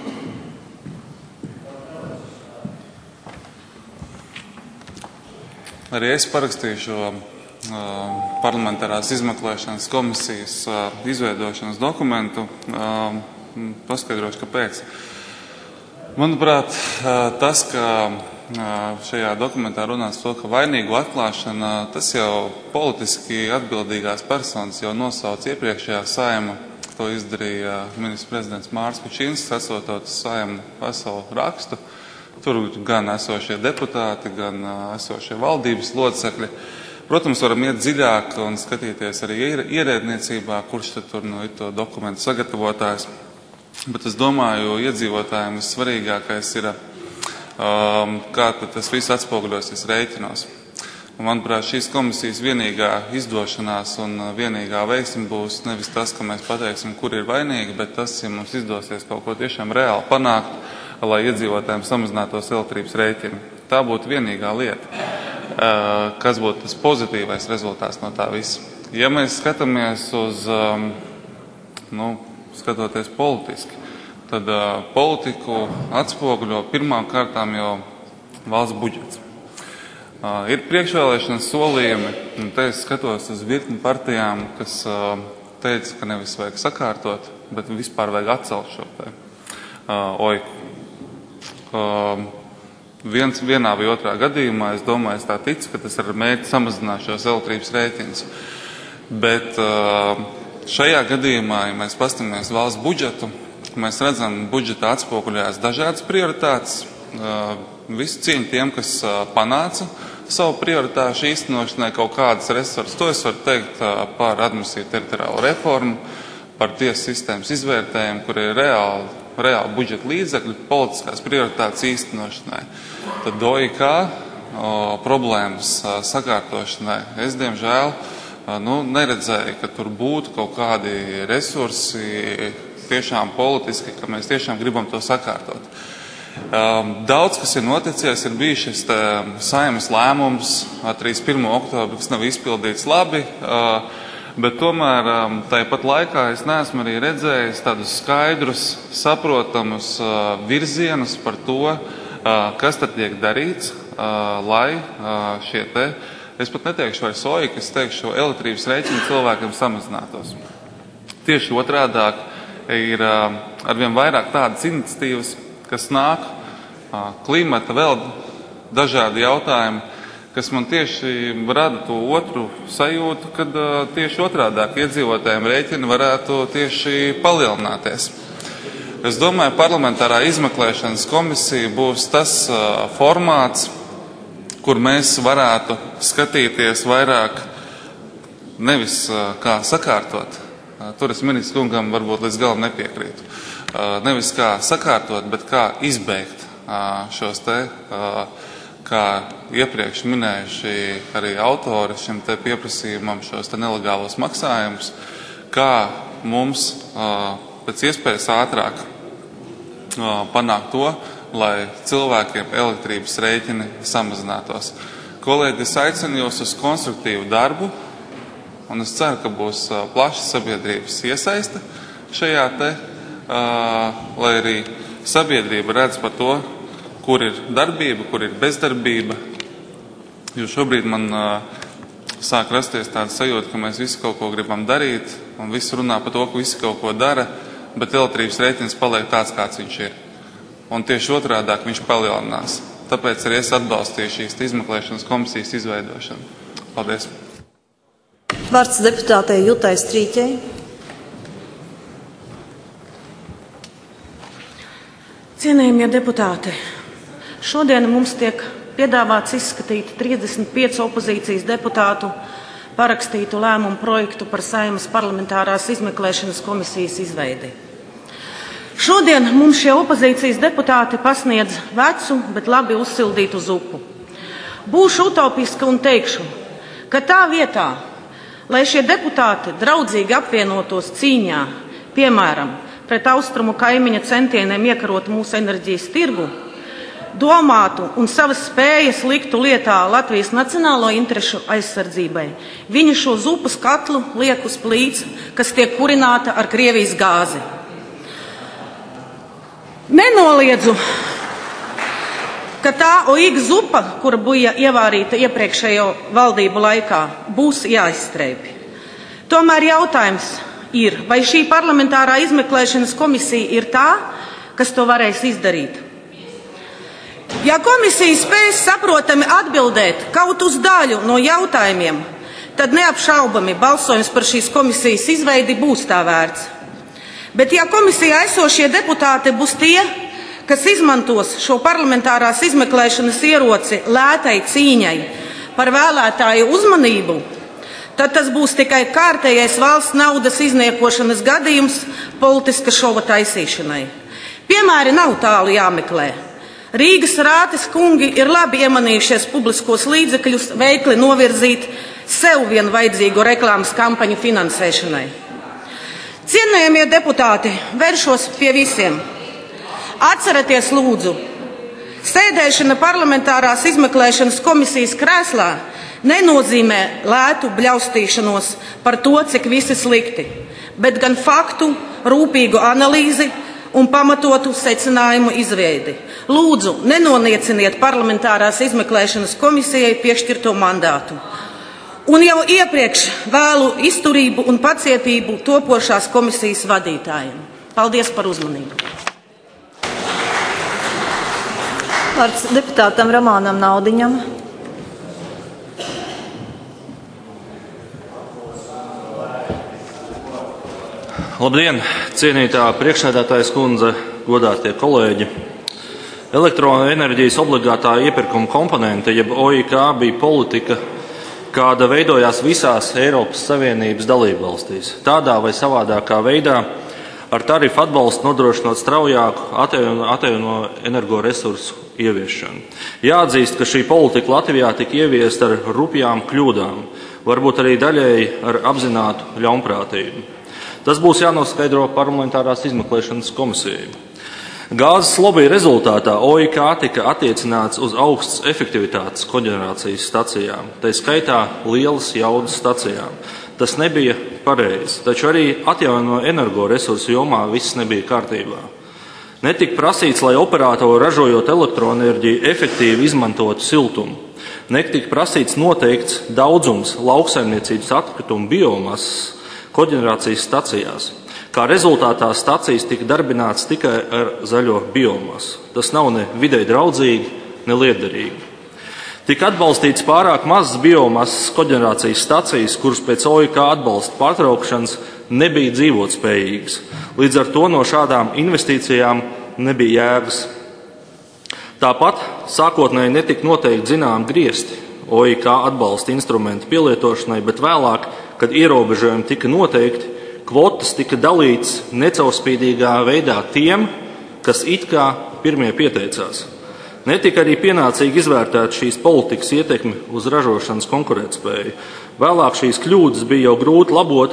Arī es parakstīšu parlamentārās izmeklēšanas komisijas izveidošanas dokumentu. Paskaidrošu, kāpēc. Manuprāt, tas, ka šajā dokumentā runāts to, ka vainīgu atklāšana, tas jau politiski atbildīgās personas jau nosauc iepriekšējā Saeima. To izdarīja ministrs prezidents Māris Kučins, atsūtot Saimu veselu rakstu. Tur gan esošie deputāti, gan esošie valdības locekļi. Protams, varam iet dziļāk un skatīties arī ierēdniecībā, kurš tad tur ir to dokumentu sagatavotājs. Bet es domāju, iedzīvotājiem vissvarīgākais ir, kā tad tas viss atspoguļosies rēķinos. Un, manuprāt, šīs komisijas vienīgā izdošanās un vienīgā veiksme būs nevis tas, ka mēs pateiksim, kur ir vainīgi, bet tas, ja mums izdosies kaut ko tiešām reāli panākt, lai iedzīvotājiem samazinātos elektrības rēķini. Tā būtu vienīgā lieta, kas būtu tas pozitīvais rezultāts no tā visa. Ja mēs skatāmies uz, skatoties politiski, tad politiku atspoguļo pirmām kārtām jau valsts budžets. Ir priekšvēlēšanas solījumi, un te es skatos uz virkni partijām, kas teica, ka nevis vajag sakārtot, bet vispār vajag atcelt šo oiku. Vienā vai otrā gadījumā, es domāju, es tā ticu, ka tas ir mērķi samazināt šos elektrības rēķinus. Bet šajā gadījumā, ja mēs paskatāmies valsts budžetu, mēs redzam, budžetā atspoguļojās dažādas prioritātes. Visu cieņu tiem, kas panāca savu prioritāšu īstenošanai kaut kādas resursus. To es varu teikt par administratīvu teritoriālu reformu, par tiesu sistēmas izvērtējumu, kur ir reāli budžeta līdzekļi politiskās prioritātes īstenošanai. Tad OIK problēmas sakārtošanai es, diemžēl, neredzēju, ka tur būtu kaut kādi resursi tiešām politiski, ka mēs tiešām gribam to sakārtot. Daudz, kas ir noticies, ir bijis šis Saeimas lēmums 31. oktobra, kas nav izpildīts labi, bet tomēr tāpat laikā es neesmu arī redzējis tādus skaidrus, saprotamus virzienus par to, kas tad tiek darīts, lai šie es pat neteikšu vairs oiku, es teikšu elektrības rēķini cilvēkiem samazinātos. Tieši otrādāk ir arvien vairāk tādas iniciatīvas, kas nāk, klimata, vēl dažādi jautājumi, kas man tieši rada to otru sajūtu, kad tieši otrādāk iedzīvotājiem rēķini varētu tieši palielināties. Es domāju, parlamentārā izmeklēšanas komisija būs tas formāts, kur mēs varētu skatīties vairāk nevis kā sakārtot. Tur es ministrs kungam varbūt līdz galam nepiekrītu. Nevis kā sakārtot, bet kā izbeigt šos kā iepriekš minējuši arī autori šim pieprasījumam šos nelegālos maksājumus, kā mums pēc iespējas ātrāk panākt to, lai cilvēkiem elektrības rēķini samazinātos. Kolēģi, es aicinu jūs uz konstruktīvu darbu, un es ceru, ka būs plaša sabiedrības iesaiste šajā te, lai arī sabiedrība redz par to, kur ir darbība, kur ir bezdarbība. Jo šobrīd man sāk rasties tāda sajūta, ka mēs visi kaut ko gribam darīt, un visi runā par to, ka visi kaut ko dara, bet elektrības rēķins paliek tāds, kāds viņš ir. Un tieši otrādāk viņš palielinās. Tāpēc arī es atbalstīju šīs izmeklēšanas komisijas izveidošanu. Paldies. Vārds deputātei Jutai Strīķei. Cienējamie deputāti, šodien mums tiek piedāvāts izskatīt 35 opozīcijas deputātu parakstītu lēmumu projektu par Saeimas parlamentārās izmeklēšanas komisijas izveidi. Šodien mums šie opozīcijas deputāti pasniedz vecu, bet labi uzsildītu zupu. Būšu utopiska un teikšu, ka tā vietā, lai šie deputāti draudzīgi apvienotos cīņā, piemēram, pret austrumu kaimiņa centieniem iekarot mūsu enerģijas tirgu, domātu un savas spējas liktu lietā Latvijas nacionālo interešu aizsardzībai, viņi šo zupas katlu liek uz plīts, kas tiek kurināta ar Krievijas gāzi. Nenoliedzu, ka tā oīga zupa, kura bija ievārīta iepriekšējo valdību laikā, būs jāizstreipj. Tomēr jautājums ir, vai šī parlamentārā izmeklēšanas komisija ir tā, kas to varēs izdarīt? Ja komisija spēs saprotami atbildēt kaut uz daļu no jautājumiem, tad neapšaubami balsojums par šīs komisijas izveidi būs tā vērts. Bet ja komisijā esošie deputāti būs tie, kas izmantos šo parlamentārās izmeklēšanas ieroci lētai cīņai par vēlētāju uzmanību, tad tas būs tikai kārtējais valsts naudas izniekošanas gadījums politiska šova taisīšanai. Piemēri nav tālu jāmeklē. Rīgas rātes kungi ir labi iemanījušies publiskos līdzekļus veikli novirzīt sev vien vajadzīgo reklāmas kampaņu finansēšanai. Cienējamie deputāti, vēršos pie visiem. Atcerieties lūdzu, sēdēšana parlamentārās izmeklēšanas komisijas krēslā nenozīmē lētu bļaustīšanos par to, cik visi slikti, bet gan faktu, rūpīgu analīzi un pamatotu secinājumu izveidi. Lūdzu, nenonieciniet parlamentārās izmeklēšanas komisijai piešķirto mandātu. Un jau iepriekš vēlu izturību un pacietību topošās komisijas vadītājiem. Paldies par uzmanību. Vārds deputātam Romānam Naudiņam. Labdien, cienītā priekšsēdētājas kundze, godātie kolēģi. Elektroenerģijas obligātā iepirkuma komponente, jeb OIK, bija politika, kāda veidojās visās Eiropas Savienības dalībvalstīs. Tādā vai savādākā veidā ar tarifu atbalstu nodrošinot straujāku atjauno energoresursu ieviešanu. Jāatzīst, ka šī politika Latvijā tika ieviesta ar rupjām kļūdām, varbūt arī daļēji ar apzinātu ļaunprātību. Tas būs jānoskaidro parlamentārās izmeklēšanas komisijai. Gāzes lobby rezultātā OIK tika attiecināts uz augstas efektivitātes koģenerācijas stacijām, tā skaitā lielas jaudas stacijām. Tas nebija pareizi, taču arī atjauno energoresursu jomā viss nebija kārtībā. Netika prasīts, lai operatori ražojot elektroenerģiju efektīvi izmantotu siltumu. Netika prasīts noteikts daudzums lauksaimniecības atkritumu biomasas koģenerācijas stacijās. Kā rezultātā stacijas tika darbinātas tikai ar zaļo biomasu. Tas nav ne videi draudzīgi, ne liederīgi. Tika atbalstīts pārāk mazas biomasas koģenerācijas stacijas, kuras pēc OIK atbalsta pārtraukšanas nebija dzīvotspējīgas. Līdz ar to no šādām investīcijām nebija jēgas. Tāpat sākotnēji netika noteikti zinām griesti OIK atbalsta instrumentu pielietošanai, bet vēlāk, kad ierobežojumi tika noteikti, kvotas tika dalīts necaurspīdīgā veidā tiem, kas it kā pirmie pieteicās. Netika arī pienācīgi izvērtēt šīs politikas ietekmi uz ražošanas konkurētspēju. Vēlāk šīs kļūdas bija jau grūti labot,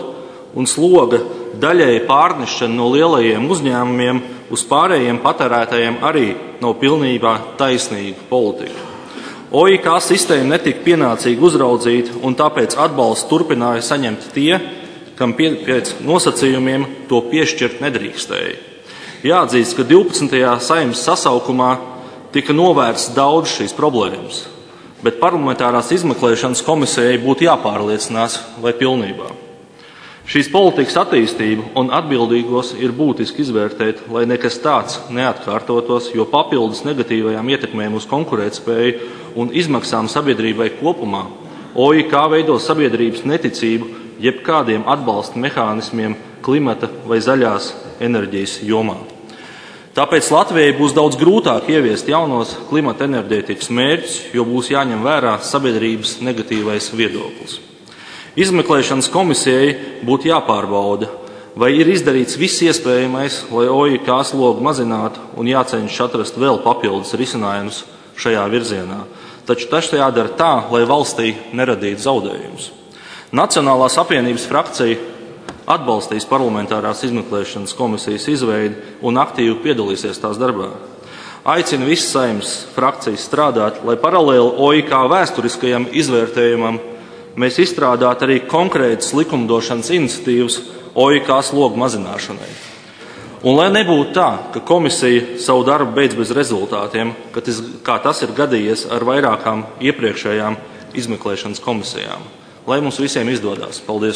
un sloga daļēji pārnešana no lielajiem uzņēmumiem uz pārējiem patērētājiem arī nav pilnībā taisnīga politika. OIK sistēma netika pienācīgi uzraudzīta, un tāpēc atbalstu turpināja saņemt tie, kam pēc nosacījumiem to piešķirt nedrīkstēja. Jāatzīst, ka 12. Saeimas sasaukumā tika novērsts daudz šīs problēmas, bet parlamentārās izmeklēšanas komisijai būtu jāpārliecinās, vai pilnībā. Šīs politikas attīstību un atbildīgos ir būtiski izvērtēt, lai nekas tāds neatkārtotos, jo papildus negatīvajām ietekmēm uz konkurētspēju un izmaksām sabiedrībai kopumā OIK veido sabiedrības neticību jebkādiem atbalsta mehānismiem klimata vai zaļās enerģijas jomā. Tāpēc Latvijai būs daudz grūtāk ieviest jaunos klimata enerģētikas mērķus, jo būs jāņem vērā sabiedrības negatīvais viedoklis. Izmeklēšanas komisijai būtu jāpārbauda, vai ir izdarīts viss iespējamais, lai OIK slogu mazinātu un jācenšas atrast vēl papildus risinājumus šajā virzienā. Taču tas jādara tā, lai valstī neradītu zaudējumus. Nacionālās apvienības frakcija atbalstīs parlamentārās izmeklēšanas komisijas izveidi un aktīvi piedalīsies tās darbā. Aicina visas Saeimas frakcijas strādāt, lai paralēli OIK vēsturiskajam izvērtējumam mēs izstrādātu arī konkrētas likumdošanas iniciatīvas OIK slogu mazināšanai. Un lai nebūtu tā, ka komisija savu darbu beidz bez rezultātiem, kā tas ir gadījies ar vairākām iepriekšējām izmeklēšanas komisijām. Lai mums visiem izdodas. Paldies!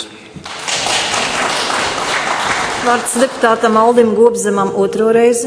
Vārds deputātam Aldim Gobzemam otro reizi.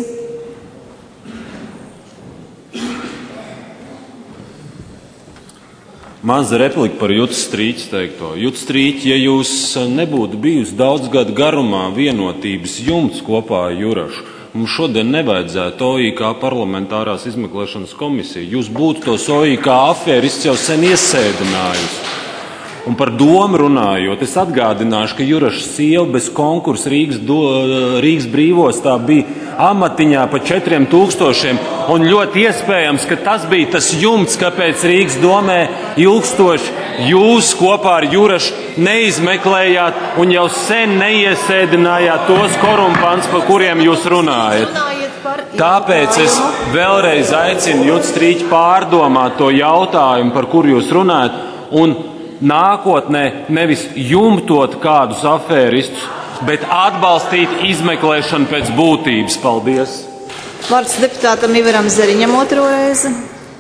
Maza replika par Jutas Strīķa teikto. Jutas Strīķa, ja jūs nebūtu bijusi daudz gadu garumā vienotības jumts kopā ar Jurašu, mums šodien nevajadzētu OIK parlamentārās izmeklēšanas komisiju. Jūs būtu tos OIK afērists jau sen iesēdinājusi. Un par domu runājot, es atgādināšu, ka Juraša sieva bez konkursa Rīgas brīvostā bija amatiņā pa 4000, un ļoti iespējams, ka tas bija tas jumts, kāpēc Rīgas domē ilgstoši jūs kopā ar Jurašu neizmeklējāt un jau sen neiesēdinājāt tos korumpants, par kuriem jūs runājat. Tāpēc es vēlreiz aicinu Jutu Strīķi pārdomāt to jautājumu, par kuru jūs runājat, un nākotnē nevis jumtot kādus afēristus, bet atbalstīt izmeklēšanu pēc būtības. Paldies! Vārds deputātam Ivaram Zariņam otro reizi.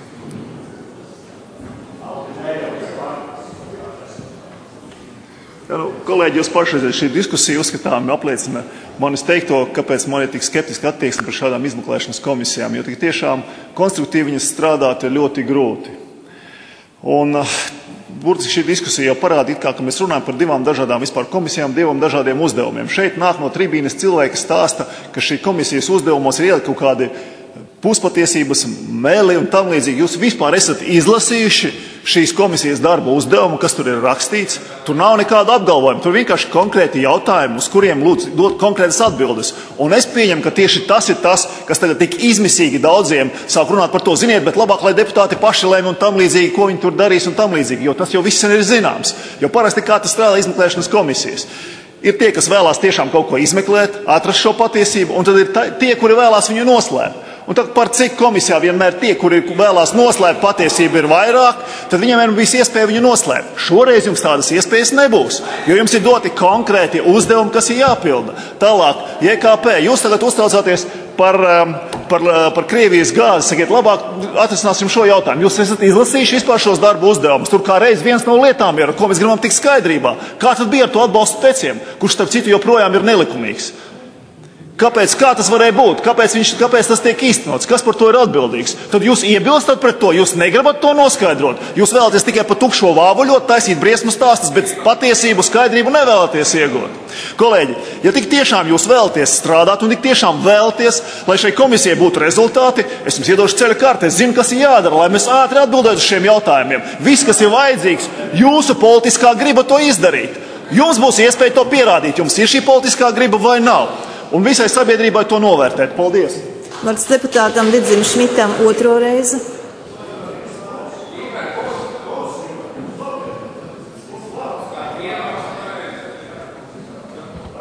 Kolēģi, jūs pašreizē šī diskusija uzskatām apliecina manis teikto, kāpēc man ir tik skeptiski attieksme par šādām izmeklēšanas komisijām, jo tik tiešām konstruktīvi viņas strādāt ir ļoti grūti. Un burtiski šī diskusija jau parāda, ka mēs runājam par divām dažādām vispār komisijām, diviem dažādiem uzdevumiem. Šeit nāk no tribīnes cilvēki stāsta, ka šī komisijas uzdevumos ir ielikt kaut kādi puspatiesības meli un tam līdzīgi. Jūs vispār esat izlasījuši šīs komisijas darba uzdevumu, kas tur ir rakstīts. Tur nav nekāda apgalvojuma, tur vienkārši konkrēti jautājumi, uz kuriem lūdzu dot konkrētas atbildes. Un es pieņemu, ka tieši tas ir tas, kas tagad tik izmisīgi daudziem sāk runāt par to, ziniet, bet labāk, lai deputāti paši lēma un tam līdzīgi, ko viņi tur darīs un tam līdzīgi, jo tas jau viss ir zināms. Jo parasti kā tas strādā izmeklēšanas komisijas. Ir tie, kas vēlās tiešām kaut ko izmeklēt, atrast šo patiesību, un tad ir tie, kuri vēlās viņu noslēpt. Un tad par cik komisijā vienmēr tie, kuri vēlās noslēpt patiesību, ir vairāk, tad viņiem vienmēr bijis iespēja viņu noslēpt. Šoreiz jums tādas iespējas nebūs, jo jums ir doti konkrēti uzdevumi, kas ir jāpilda. Tālāk, JKP, jūs tagad uztraucāties par Krievijas gāzi. Sakiet, labāk atrisināsim šo jautājumu. Jūs esat izlasījuši vispār šos darbu uzdevumus. Tur kā reiz viens no lietām ir, ko mēs gribam tikt skaidrībā. Kā tad bija ar to atbalstu teciem, kurš starp citu joprojām ir nelikumīgs? Kāpēc? Kā tas varēja būt? Kāpēc tas tiek īstenots? Kas par to ir atbildīgs? Tad jūs iebilstat pret to, jūs negribat to noskaidrot. Jūs vēlaties tikai pa tukšo vāvuļot, taisīt briesmu stāstus, bet patiesību, skaidrību nevēlaties iegūt. Kolēģi, ja tik tiešām jūs vēlaties strādāt un tik tiešām vēlaties, lai šai komisijai būtu rezultāti, es jums iedošu ceļa karti, es zinu, kas ir jādara, lai mēs ātri atbildētu uz šiem jautājumiem. Viss, kas ir vajadzīgs, jūsu politiskā griba to izdarīt. Jums būs iespēja to pierādīt, jums ir šī politiskā griba vai nav. Un visai sabiedrībai to novērtēt. Paldies! Vārds deputātam Vidzim Šmitam otro reizi.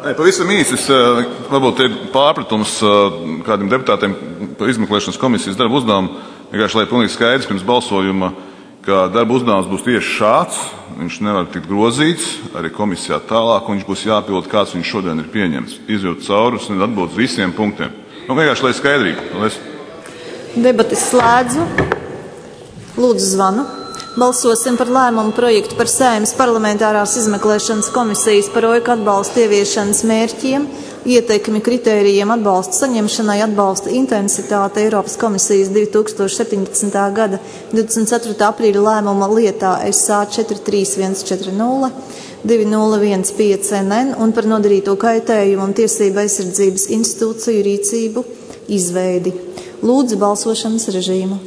Pavisam īsi, varbūt ir pārpratums kādiem deputātiem par izmeklēšanas komisijas darbu uzdevumu. Vienkārši, lai pilnīgi skaidrs pirms balsojuma, ka darba uzdevums būs tieši šāds, viņš nevar tikt grozīts arī komisijā tālāk, un viņš būs jāpild, kāds viņš šodien ir pieņemts. Izjūt caurus un atbūt uz visiem punktiem. Vienkārši, lai skaidrība. Paldies. Debates slēdzu. Lūdzu zvanu. Balsosim par lēmumu projektu par Saeimas parlamentārās izmeklēšanas komisijas par OIK atbalsta ieviešanas mērķiem, ieteikumi kritērijiem atbalsta saņemšanai, atbalsta intensitāte Eiropas komisijas 2017. gada 24. aprīļa lēmuma lietā SA 43140 2015 NN un par nodarīto kaitējumu un tiesību aizsardzības institūciju rīcību izveidi. Lūdzu balsošanas režīmu.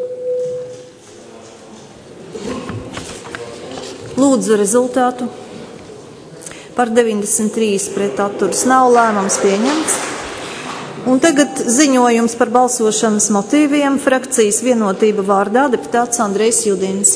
Lūdzu rezultātu. Par 93 pret atturas nav, lēmums pieņemts. Un tagad ziņojums par balsošanas motīviem. Frakcijas Vienotība vārdā deputāts Andrejs Judins.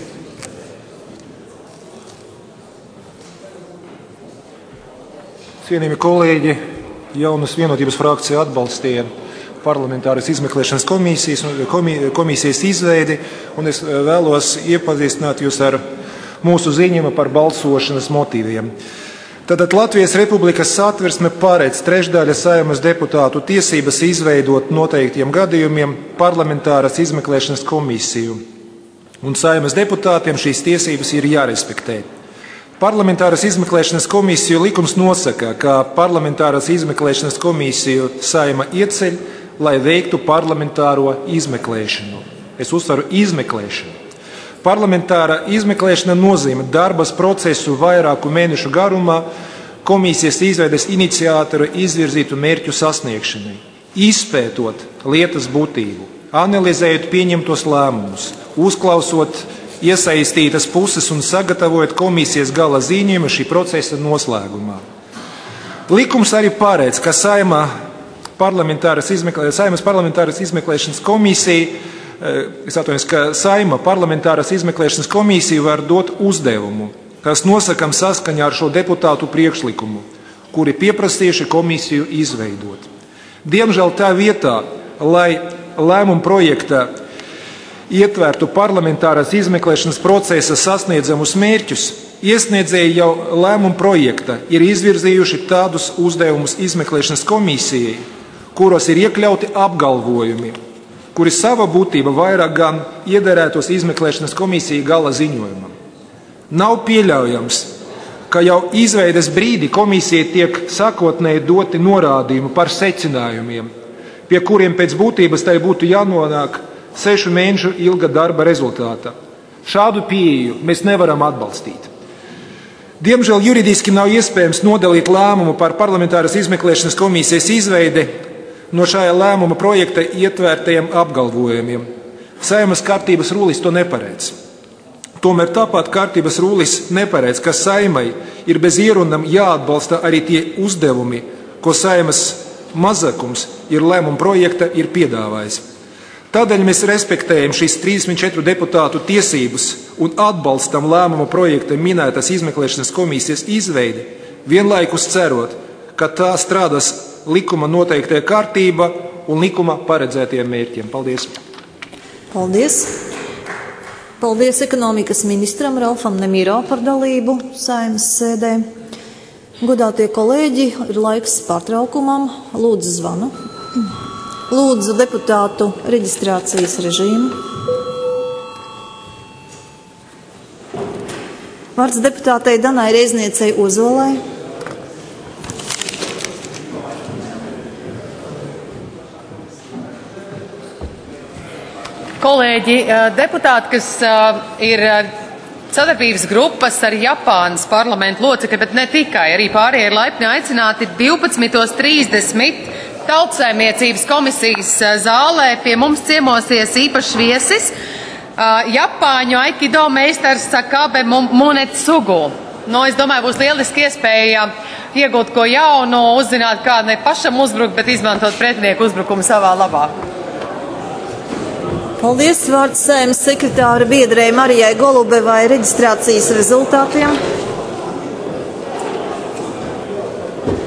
Cienījami kolēģi, Jaunas Vienotības frakcija atbalstīja parlamentāras izmeklēšanas komisijas izveidi, un es vēlos iepazīstināt jūs ar mūsu ziņojumu par balsošanas motīviem. Tātad Latvijas Republikas Satversme paredz trešdaļa Saeimas deputātu tiesības izveidot noteiktiem gadījumiem parlamentāras izmeklēšanas komisiju, un Saeimas deputātiem šīs tiesības ir jārespektē. Parlamentāras izmeklēšanas komisiju likums nosaka, ka parlamentāras izmeklēšanas komisiju Saeima ieceļ, lai veiktu parlamentāro izmeklēšanu. Es uzsveru izmeklēšanu. Parlamentāra izmeklēšana nozīmē darbas procesu vairāku mēnešu garumā komisijas izveides iniciātoru izvirzītu mērķu sasniegšanai, izpētot lietas būtību, analizējot pieņemtos lēmumus, uzklausot iesaistītas puses un sagatavojot komisijas gala ziņojumu šī procesa noslēgumā. Likums arī paredz, ka Saeimas parlamentāras izmeklēšanas komisija ka Saeima parlamentāras izmeklēšanas komisija var dot uzdevumu, kas nosakam saskaņā ar šo deputātu priekšlikumu, kuri pieprasījuši komisiju izveidot. Diemžēl tā vietā, lai lēmuma projekta ietvertu parlamentāras izmeklēšanas procesa sasniedzamus mērķus, iesniedzēji jau lēmuma projekta ir izvirzījuši tādus uzdevumus izmeklēšanas komisijai, kuros ir iekļauti apgalvojumi, kuri sava būtība vairāk gan iederētos izmeklēšanas komisija gala ziņojumam. Nav pieļaujams, ka jau izveides brīdī komisijai tiek sākotnēji doti norādījumi par secinājumiem, pie kuriem pēc būtības tai būtu jānonāk 6 mēnešu ilga darba rezultātā. Šādu pieeju mēs nevaram atbalstīt. Diemžēl juridiski nav iespējams nodalīt lēmumu par parlamentāras izmeklēšanas komisijas izveidi no šajā lēmuma projekta ietvērtajiem apgalvojumiem. Saeimas kārtības rūlis to neparedz. Tomēr tāpat kārtības rūlis neparedz, ka Saeimai ir bez ierunām jāatbalsta arī tie uzdevumi, ko Saeimas mazākums ir lēmuma projekta ir piedāvājis. Tādēļ mēs respektējam šīs 34 deputātu tiesības un atbalstam lēmuma projekta minētas izmeklēšanas komisijas izveidi, vienlaikus cerot, ka tā strādās likuma noteiktajā kārtība un likuma paredzētiem mērķiem. Paldies! Paldies! Paldies ekonomikas ministram Ralfam Nemiro par dalību Saeimas sēdē. Godātie kolēģi, ir laiks pārtraukumam. Lūdzu zvanu. Lūdzu deputātu reģistrācijas režīmu. Vārds deputātei Danai Reizniecei Ozolai. Kolēģi, deputāti, kas ir sadarbības grupas ar Japānas parlamentu locekļi, bet ne tikai, arī pārējie ir laipni aicināti 12:30 Tautsaimniecības komisijas zālē. Pie mums ciemosies īpašs viesis, Japāņu aikido meistars Sakabe Munetsugu. Es domāju, būs lieliski iespēja iegūt ko jaunu, uzzināt, kā ne pašam uzbrukt, bet izmantot pretinieku uzbrukumu savā labā. Paldies, vārds Saeimas sekretāra biedrei Marijai Golubevai reģistrācijas rezultātiem.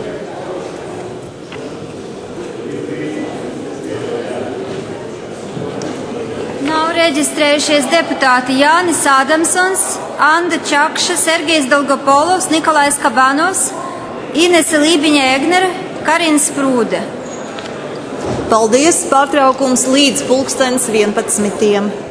reģistrējušies deputāti Jānis Ādamsons, Anda Čakša, Sergejs Dolgopolovs, Nikolais Kabanovs, Inese Lībiņa-Egnere, Karina Sprūde. Paldies! Pārtraukums līdz 11.